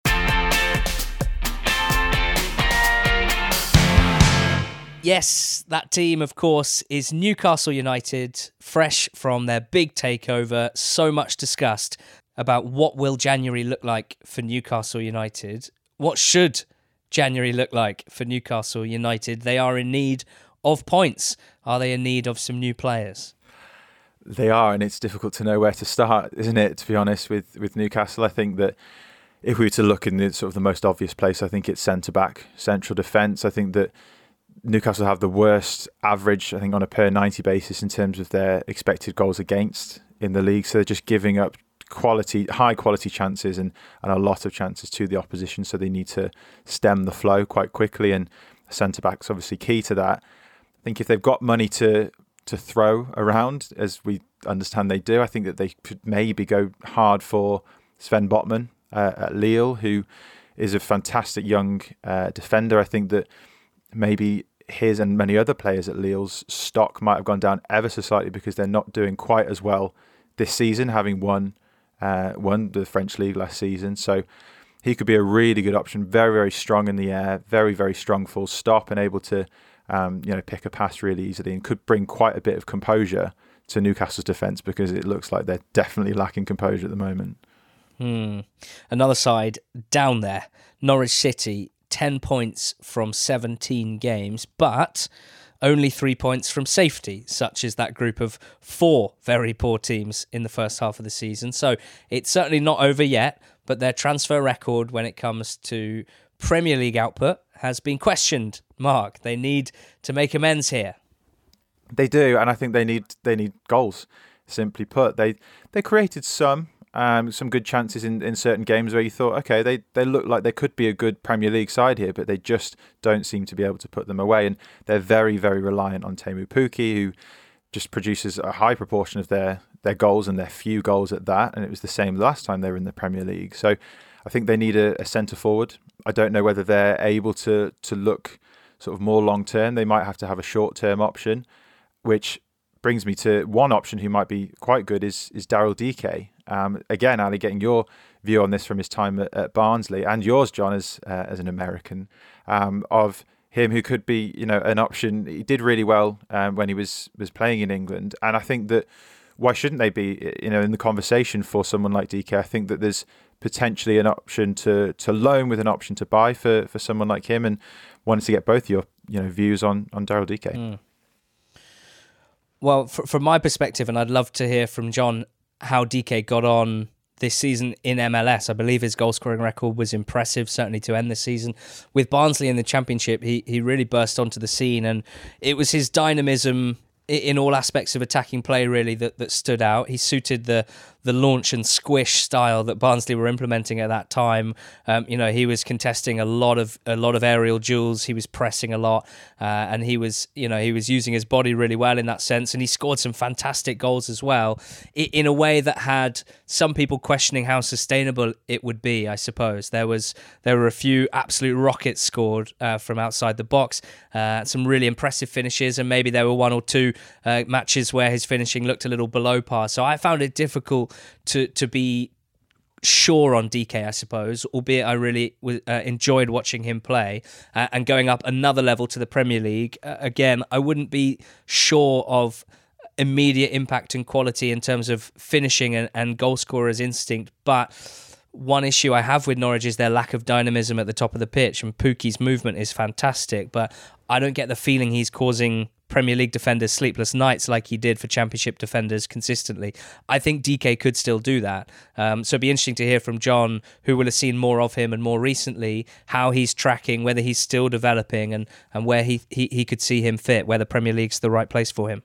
Yes, that team, of course, is Newcastle United, fresh from their big takeover. So much discussed about what will January look like for Newcastle United. What should January look like for Newcastle United? They are in need of points. Are they in need of some new players? They are, and it's difficult to know where to start, isn't it, to be honest, with, with Newcastle. I think that if we were to look in the sort of the most obvious place, I think it's centre-back, central defence. I think that Newcastle have the worst average, I think, on a per ninety basis in terms of their expected goals against in the league. So they're just giving up quality, high quality chances and, and a lot of chances to the opposition. So they need to stem the flow quite quickly, and centre back's obviously key to that. I think if they've got money to to throw around, as we understand they do, I think that they could maybe go hard for Sven Botman uh, at Lille, who is a fantastic young uh, defender. I think that maybe his and many other players at Lille's stock might have gone down ever so slightly because they're not doing quite as well this season, having won Uh, won the French league last season. So he could be a really good option. Very, very strong in the air. Very, very strong full stop and able to um, you know, pick a pass really easily, and could bring quite a bit of composure to Newcastle's defence, because it looks like they're definitely lacking composure at the moment. Hmm. Another side down there, Norwich City, ten points from seventeen games, but only three points from safety, such as that group of four very poor teams in the first half of the season. So it's certainly not over yet, but their transfer record when it comes to Premier League output has been questioned. Mark, they need to make amends here. They do, and I think they need they need goals, simply put. They they created some um, some good chances in, in certain games where you thought, okay, they, they look like they could be a good Premier League side here, but they just don't seem to be able to put them away. And they're very, very reliant on Teemu Pukki, who just produces a high proportion of their, their goals, and their few goals at that. And it was the same last time they were in the Premier League. So I think they need a, a centre forward. I don't know whether they're able to to look sort of more long term. They might have to have a short term option, which brings me to one option who might be quite good is is Daryl Dike. Um, again, Ali, getting your view on this from his time at, at Barnsley, and yours, John, as uh, as an American, um, of him who could be, you know, an option. He did really well um, when he was was playing in England, and I think that why shouldn't they be, you know, in the conversation for someone like Dike? I think that there's potentially an option to to loan with an option to buy for, for someone like him, and wanted to get both your you know views on on Daryl Dike. Mm. Well, f- from my perspective, and I'd love to hear from John how Dike got on this season in M L S. I believe his goal scoring record was impressive, certainly to end the season. With Barnsley in the Championship, he he really burst onto the scene, and it was his dynamism in all aspects of attacking play really that, that stood out. He suited the the launch and squish style that Barnsley were implementing at that time. Um, you know, he was contesting a lot of a lot of aerial duels. He was pressing a lot, uh, and he was, you know, he was using his body really well in that sense. And he scored some fantastic goals as well, in a way that had some people questioning how sustainable it would be. I suppose there was there were a few absolute rockets scored uh, from outside the box, uh, some really impressive finishes, and maybe there were one or two uh, matches where his finishing looked a little below par. So I found it difficult to to be sure on D K, I suppose, albeit I really uh, enjoyed watching him play uh, and going up another level to the Premier League. Uh, again, I wouldn't be sure of immediate impact and quality in terms of finishing and, and goal scorer's instinct, but one issue I have with Norwich is their lack of dynamism at the top of the pitch, and Pukki's movement is fantastic, but I don't get the feeling he's causing Premier League defenders sleepless nights like he did for Championship defenders consistently. I think D K could still do that. Um, so it'd be interesting to hear from John, who will have seen more of him and more recently, how he's tracking, whether he's still developing, and, and where he, he, he could see him fit, where the Premier League's the right place for him.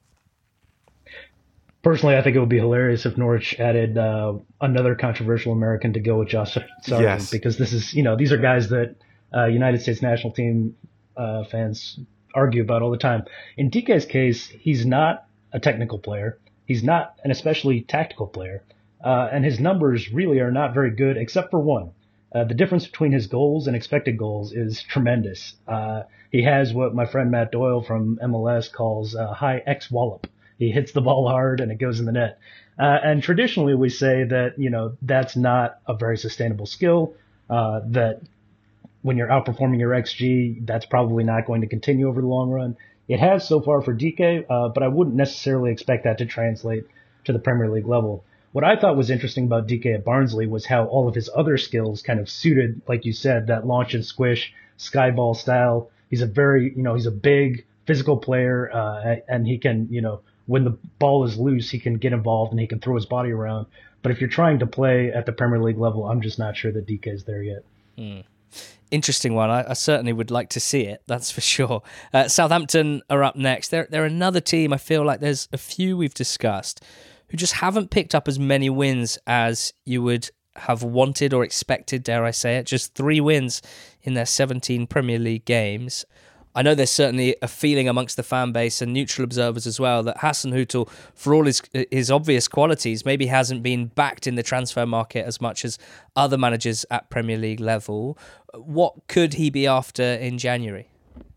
Personally, I think it would be hilarious if Norwich added uh, another controversial American to go with Josh Sargent, yes. because this is, you know, these are guys that uh, United States national team uh, fans argue about all the time. In D K's case, he's not a technical player. He's not an especially tactical player. Uh, and his numbers really are not very good, except for one. Uh, the difference between his goals and expected goals is tremendous. Uh, he has what my friend Matt Doyle from M L S calls a high X wallop. He hits the ball hard and it goes in the net. Uh, and traditionally we say that, you know, that's not a very sustainable skill, uh, that when you're outperforming your X G, that's probably not going to continue over the long run. It has so far for D K, uh, but I wouldn't necessarily expect that to translate to the Premier League level. What I thought was interesting about D K at Barnsley was how all of his other skills kind of suited, like you said, that launch and squish, sky ball style. He's a very, you know, he's a big physical player, uh, and he can, you know, when the ball is loose, he can get involved and he can throw his body around. But if you're trying to play at the Premier League level, I'm just not sure that D K is there yet. Mm. Interesting one. I, I certainly would like to see it, that's for sure. Uh, Southampton are up next. They're, they're another team, I feel like there's a few we've discussed who just haven't picked up as many wins as you would have wanted or expected, dare I say it. Just three wins in their seventeen Premier League games. I know there's certainly a feeling amongst the fan base and neutral observers as well that Hasenhüttl, for all his his obvious qualities, maybe hasn't been backed in the transfer market as much as other managers at Premier League level. What could he be after in January?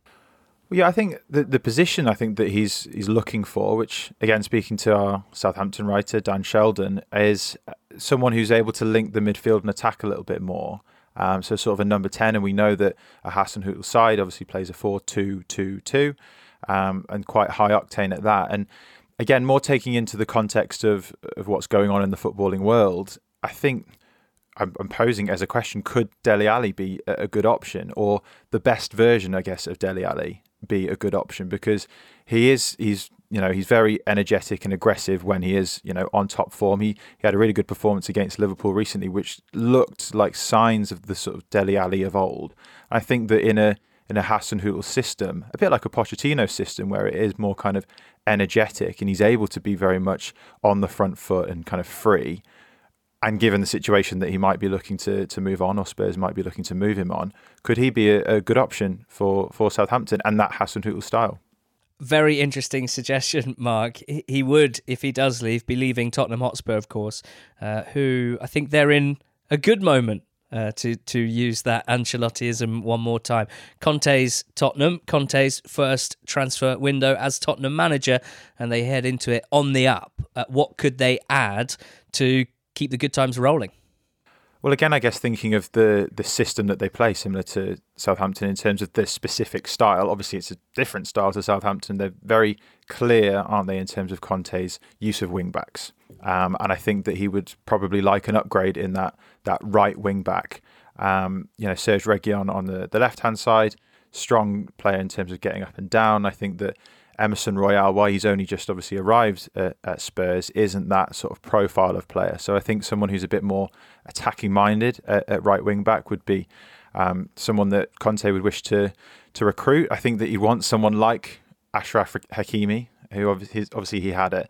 Well, yeah, I think the the position I think that he's he's looking for, which again, speaking to our Southampton writer Dan Sheldon, is someone who's able to link the midfield and attack a little bit more. Um, so sort of a number ten, and we know that a Hasenhüttl side obviously plays a four two two two, um, and quite high octane at that. And again, more taking into the context of, of what's going on in the footballing world, I think I'm, I'm posing as a question, could Dele Alli be a, a good option, or the best version, I guess, of Dele Alli be a good option? Because he is, he's, you know, he's very energetic and aggressive when he is, you know, on top form. He, he had a really good performance against Liverpool recently, which looked like signs of the sort of Dele Alli of old. I think that in a in a Hasenhüttl system, a bit like a Pochettino system, where it is more kind of energetic and he's able to be very much on the front foot and kind of free, and given the situation that he might be looking to to move on, or Spurs might be looking to move him on, could he be a, a good option for, for Southampton and that Hasenhüttl style? Very interesting suggestion, Mark. He would, if he does leave, be leaving Tottenham Hotspur, of course, uh, who I think they're in a good moment, uh, to, to use that Ancelottiism one more time. Conte's Tottenham, Conte's first transfer window as Tottenham manager, and they head into it on the up. Uh, what could they add to keep the good times rolling? Well, again, I guess thinking of the the system that they play, similar to Southampton in terms of the specific style. Obviously, it's a different style to Southampton. They're very clear, aren't they, in terms of Conte's use of wing-backs. Um, and I think that he would probably like an upgrade in that that right wing-back. Um, you know, Serge Reguilon on the, the left-hand side, strong player in terms of getting up and down. I think that Emerson Royale, while he's only just obviously arrived at, at Spurs, isn't that sort of profile of player. So I think someone who's a bit more attacking minded at, at right wing back would be um, someone that Conte would wish to to recruit. I think that he wants someone like Achraf Hakimi, who obviously, obviously he had at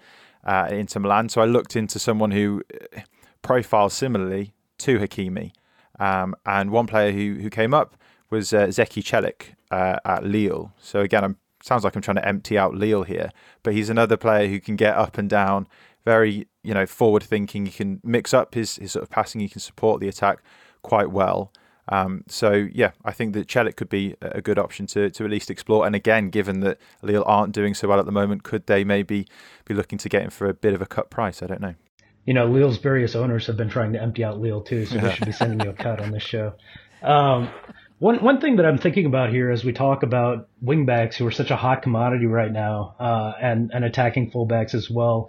uh, at Inter Milan. So I looked into someone who profiles similarly to Hakimi. Um, and one player who, who came up was uh, Zeki Celik uh, at Lille. So again, I'm sounds like I'm trying to empty out Lille here, but he's another player who can get up and down, very, you know, forward thinking. He can mix up his, his sort of passing. He can support the attack quite well. Um, so yeah, I think that Celik could be a good option to to at least explore. And again, given that Lille aren't doing so well at the moment, could they maybe be looking to get him for a bit of a cut price? I don't know. You know, Lille's various owners have been trying to empty out Lille too, so they should be sending you a cut on this show. Um, One one thing that I'm thinking about here as we talk about wingbacks who are such a hot commodity right now, uh, and, and attacking fullbacks as well,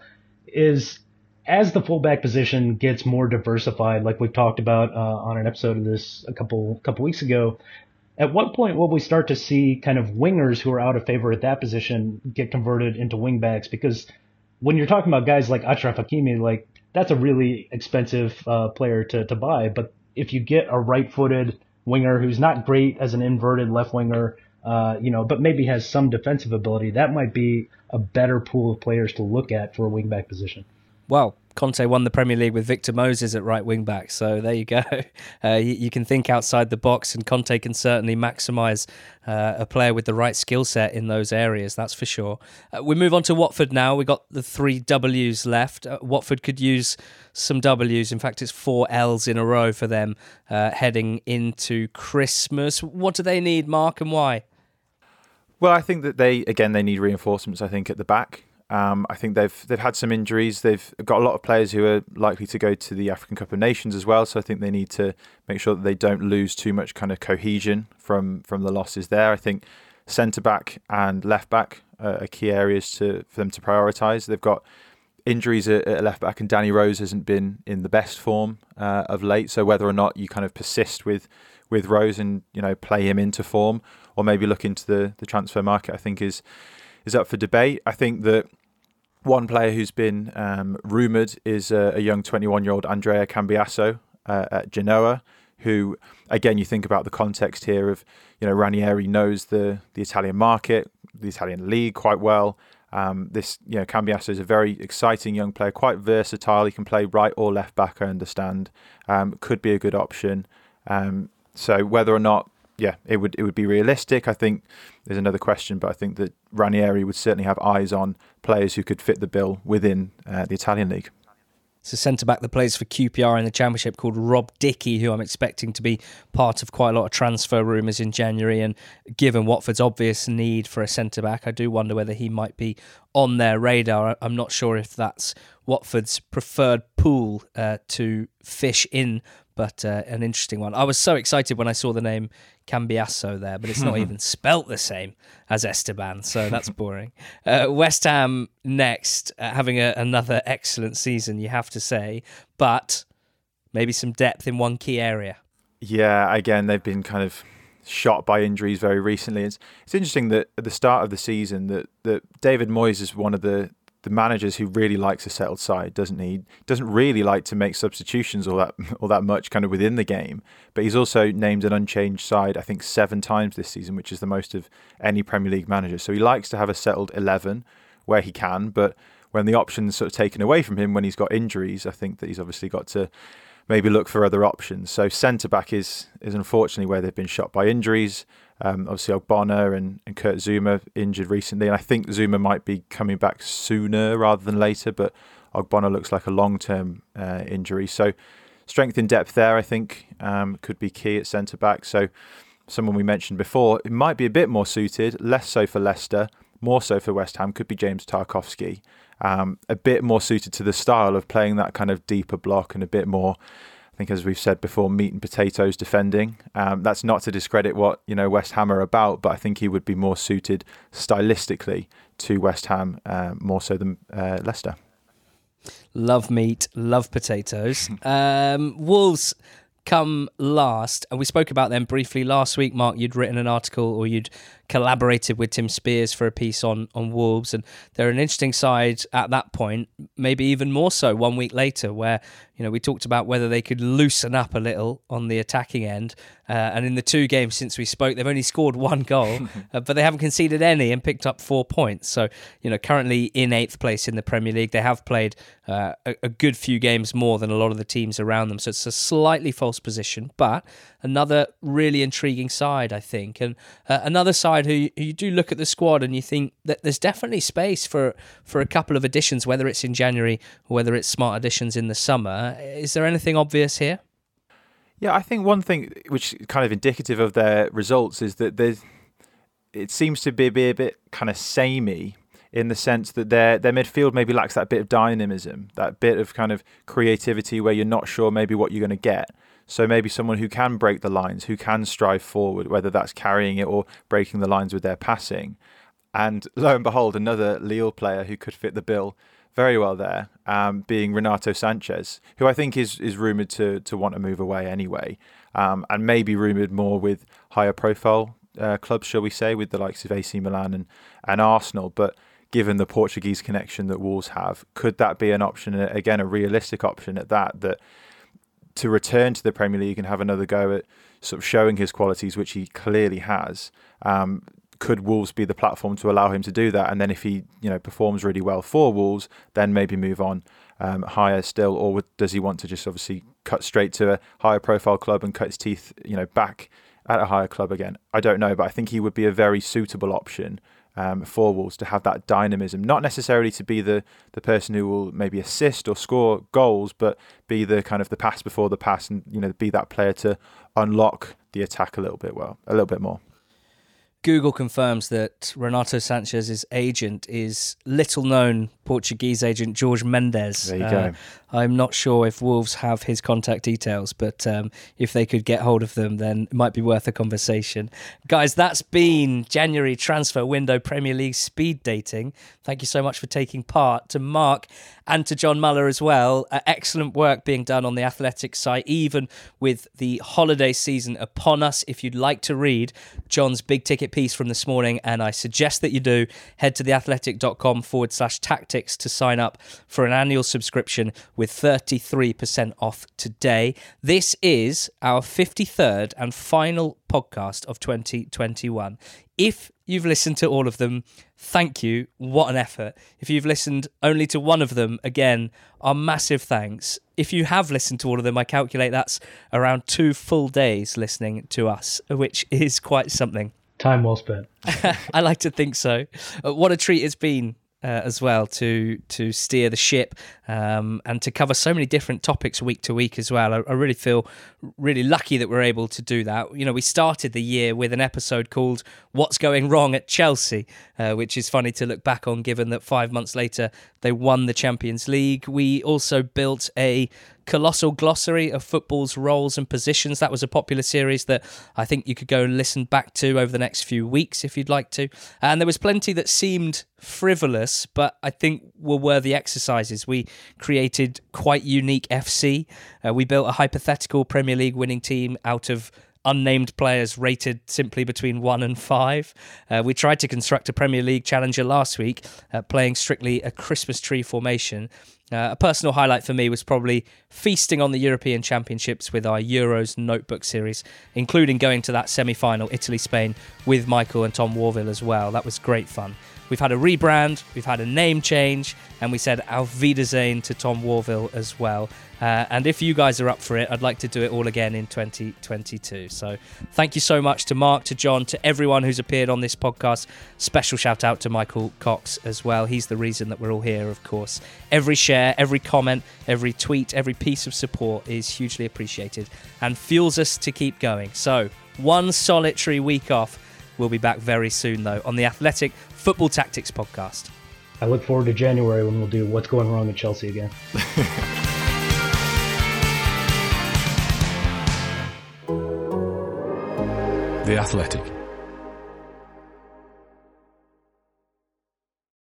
is as the fullback position gets more diversified, like we've talked about uh, on an episode of this a couple couple weeks ago, at what point will we start to see kind of wingers who are out of favor at that position get converted into wingbacks? Because when you're talking about guys like Achraf Hakimi, like that's a really expensive uh, player to, to buy. But if you get a right-footed winger who's not great as an inverted left winger, uh, you know, but maybe has some defensive ability, that might be a better pool of players to look at for a wingback position. Well, Conte won the Premier League with Victor Moses at right wing back, so there you go. Uh, you, you can think outside the box, and Conte can certainly maximise uh, a player with the right skill set in those areas, that's for sure. Uh, we move on to Watford now. We've got the three W's left. Uh, Watford could use some W's. In fact, it's four L's in a row for them uh, heading into Christmas. What do they need, Mark, and why? Well, I think that they, again, they need reinforcements, I think, at the back. Um, I think they've they've had some injuries. They've got a lot of players who are likely to go to the African Cup of Nations as well. So I think they need to make sure that they don't lose too much kind of cohesion from, from the losses there. I think centre back and left back are key areas to for them to prioritise. They've got injuries at, at left back, and Danny Rose hasn't been in the best form uh, of late. So whether or not you kind of persist with with Rose and, you know, play him into form, or maybe look into the, the transfer market, I think is is up for debate. I think that one player who's been um, rumoured is a, a young twenty-one-year-old Andrea Cambiasso uh, at Genoa, who, again, you think about the context here of, you know, Ranieri knows the the Italian market, the Italian league quite well. Um, this, you know, Cambiasso is a very exciting young player, quite versatile. He can play right or left back, I understand. Um, could be a good option. Um, so whether or not, yeah, it would it would be realistic, I think there's another question, but I think that Ranieri would certainly have eyes on players who could fit the bill within uh, the Italian league. It's a centre-back that plays for Q P R in the Championship called Rob Dickey, who I'm expecting to be part of quite a lot of transfer rumours in January. And given Watford's obvious need for a centre-back, I do wonder whether he might be on their radar. I'm not sure if that's Watford's preferred pool uh, to fish in, but uh, an interesting one. I was so excited when I saw the name Cambiasso there, but it's not even spelt the same as Esteban, so that's boring. Uh, West Ham next, uh, having a, another excellent season, you have to say, but maybe some depth in one key area. Yeah, again, they've been kind of shot by injuries very recently. It's it's interesting that at the start of the season that, that David Moyes is one of the the managers who really likes a settled side, doesn't he? He doesn't really like to make substitutions all that all that much kind of within the game. But he's also named an unchanged side, I think, seven times this season, which is the most of any Premier League manager. So he likes to have a settled eleven where he can. But when the option's sort of taken away from him, when he's got injuries, I think that he's obviously got to maybe look for other options. So centre-back is is unfortunately where they've been shot by injuries. Um, obviously, Ogbonna and, and Kurt Zouma injured recently, and I think Zouma might be coming back sooner rather than later, but Ogbonna looks like a long-term uh, injury. So strength in depth there, I think, um, could be key at centre-back. So someone we mentioned before, it might be a bit more suited, less so for Leicester, more so for West Ham, could be James Tarkowski. Um, a bit more suited to the style of playing that kind of deeper block and a bit more, I think, as we've said before, meat and potatoes defending. Um, that's not to discredit what, you know, West Ham are about, but I think he would be more suited stylistically to West Ham, uh, more so than uh, Leicester. Love meat, love potatoes. um, Wolves come last, and we spoke about them briefly last week. Mark, you'd written an article, or you'd collaborated with Tim Spears for a piece on, on Wolves, and they're an interesting side at that point, maybe even more so one week later, where, you know, we talked about whether they could loosen up a little on the attacking end. Uh, and in the two games since we spoke, they've only scored one goal, uh, but they haven't conceded any and picked up four points. So, you know, currently in eighth place in the Premier League, they have played uh, a, a good few games more than a lot of the teams around them. So it's a slightly false position, but another really intriguing side, I think. And uh, another side who you, who you do look at the squad and you think that there's definitely space for, for a couple of additions, whether it's in January or whether it's smart additions in the summer. Is there anything obvious here? Yeah, I think one thing which is kind of indicative of their results is that there's, it seems to be, be a bit kind of samey in the sense that their their midfield maybe lacks that bit of dynamism, that bit of kind of creativity where you're not sure maybe what you're going to get. So maybe someone who can break the lines, who can strive forward, whether that's carrying it or breaking the lines with their passing. And lo and behold, another Lille player who could fit the bill very well there, um, being Renato Sanchez, who I think is is rumoured to to want to move away anyway, um, and maybe rumoured more with higher profile uh, clubs, shall we say, with the likes of A C Milan and, and Arsenal. But given the Portuguese connection that Wolves have, could that be an option, again, a realistic option at that, that to return to the Premier League and have another go at sort of showing his qualities, which he clearly has, um, could Wolves be the platform to allow him to do that? And then if he, you know, performs really well for Wolves, then maybe move on um, higher still, or would, does he want to just obviously cut straight to a higher profile club and cut his teeth, you know, back at a higher club again? I don't know, but I think he would be a very suitable option um, for Wolves to have that dynamism, not necessarily to be the the person who will maybe assist or score goals, but be the kind of the pass before the pass, and, you know, be that player to unlock the attack a little bit well, a little bit more. Google confirms that Renato Sanchez's agent is little-known Portuguese agent Jorge Mendes. There you uh, go. I'm not sure if Wolves have his contact details, but um, if they could get hold of them, then it might be worth a conversation. Guys, that's been January transfer window Premier League speed dating. Thank you so much for taking part. To Mark and to John Muller as well. Uh, excellent work being done on the Athletic site, even with the holiday season upon us. If you'd like to read John's big ticket piece from this morning, and I suggest that you do, head to theathletic.com forward slash tactics to sign up for an annual subscription with thirty-three percent off today. This is our fifty-third and final podcast of twenty twenty-one. If you've listened to all of them, thank you. What an effort. If you've listened only to one of them, again, our massive thanks. If you have listened to all of them, I calculate that's around two full days listening to us, which is quite something. Time well spent. I like to think so. Uh, what a treat it's been uh, as well to to steer the ship um, and to cover so many different topics week to week as well. I, I really feel really lucky that we're able to do that. You know, we started the year with an episode called What's Going Wrong at Chelsea, uh, which is funny to look back on given that five months later they won the Champions League. We also built a colossal glossary of football's roles and positions. That was a popular series that I think you could go and listen back to over the next few weeks if you'd like to. And there was plenty that seemed frivolous, but I think were worthy exercises. We created quite unique F C. Uh, we built a hypothetical Premier League winning team out of unnamed players rated simply between one and five. Uh, we tried to construct a Premier League challenger last week, uh, playing strictly a Christmas tree formation. Uh, a personal highlight for me was probably feasting on the European Championships with our Euros notebook series, including going to that semi-final Italy-Spain with Michael and Tom Warville as well. That was great fun. We've had a rebrand, we've had a name change, and we said Auf Wiedersehen to Tom Warville as well. Uh, and if you guys are up for it, I'd like to do it all again in twenty twenty-two. So thank you so much to Mark, to John, to everyone who's appeared on this podcast. Special shout out to Michael Cox as well. He's the reason that we're all here, of course. Every share, every comment, every tweet, every piece of support is hugely appreciated and fuels us to keep going. So one solitary week off. We'll be back very soon, though, on the Athletic Football Tactics podcast. I look forward to January when we'll do What's Going Wrong at Chelsea again. The Athletic.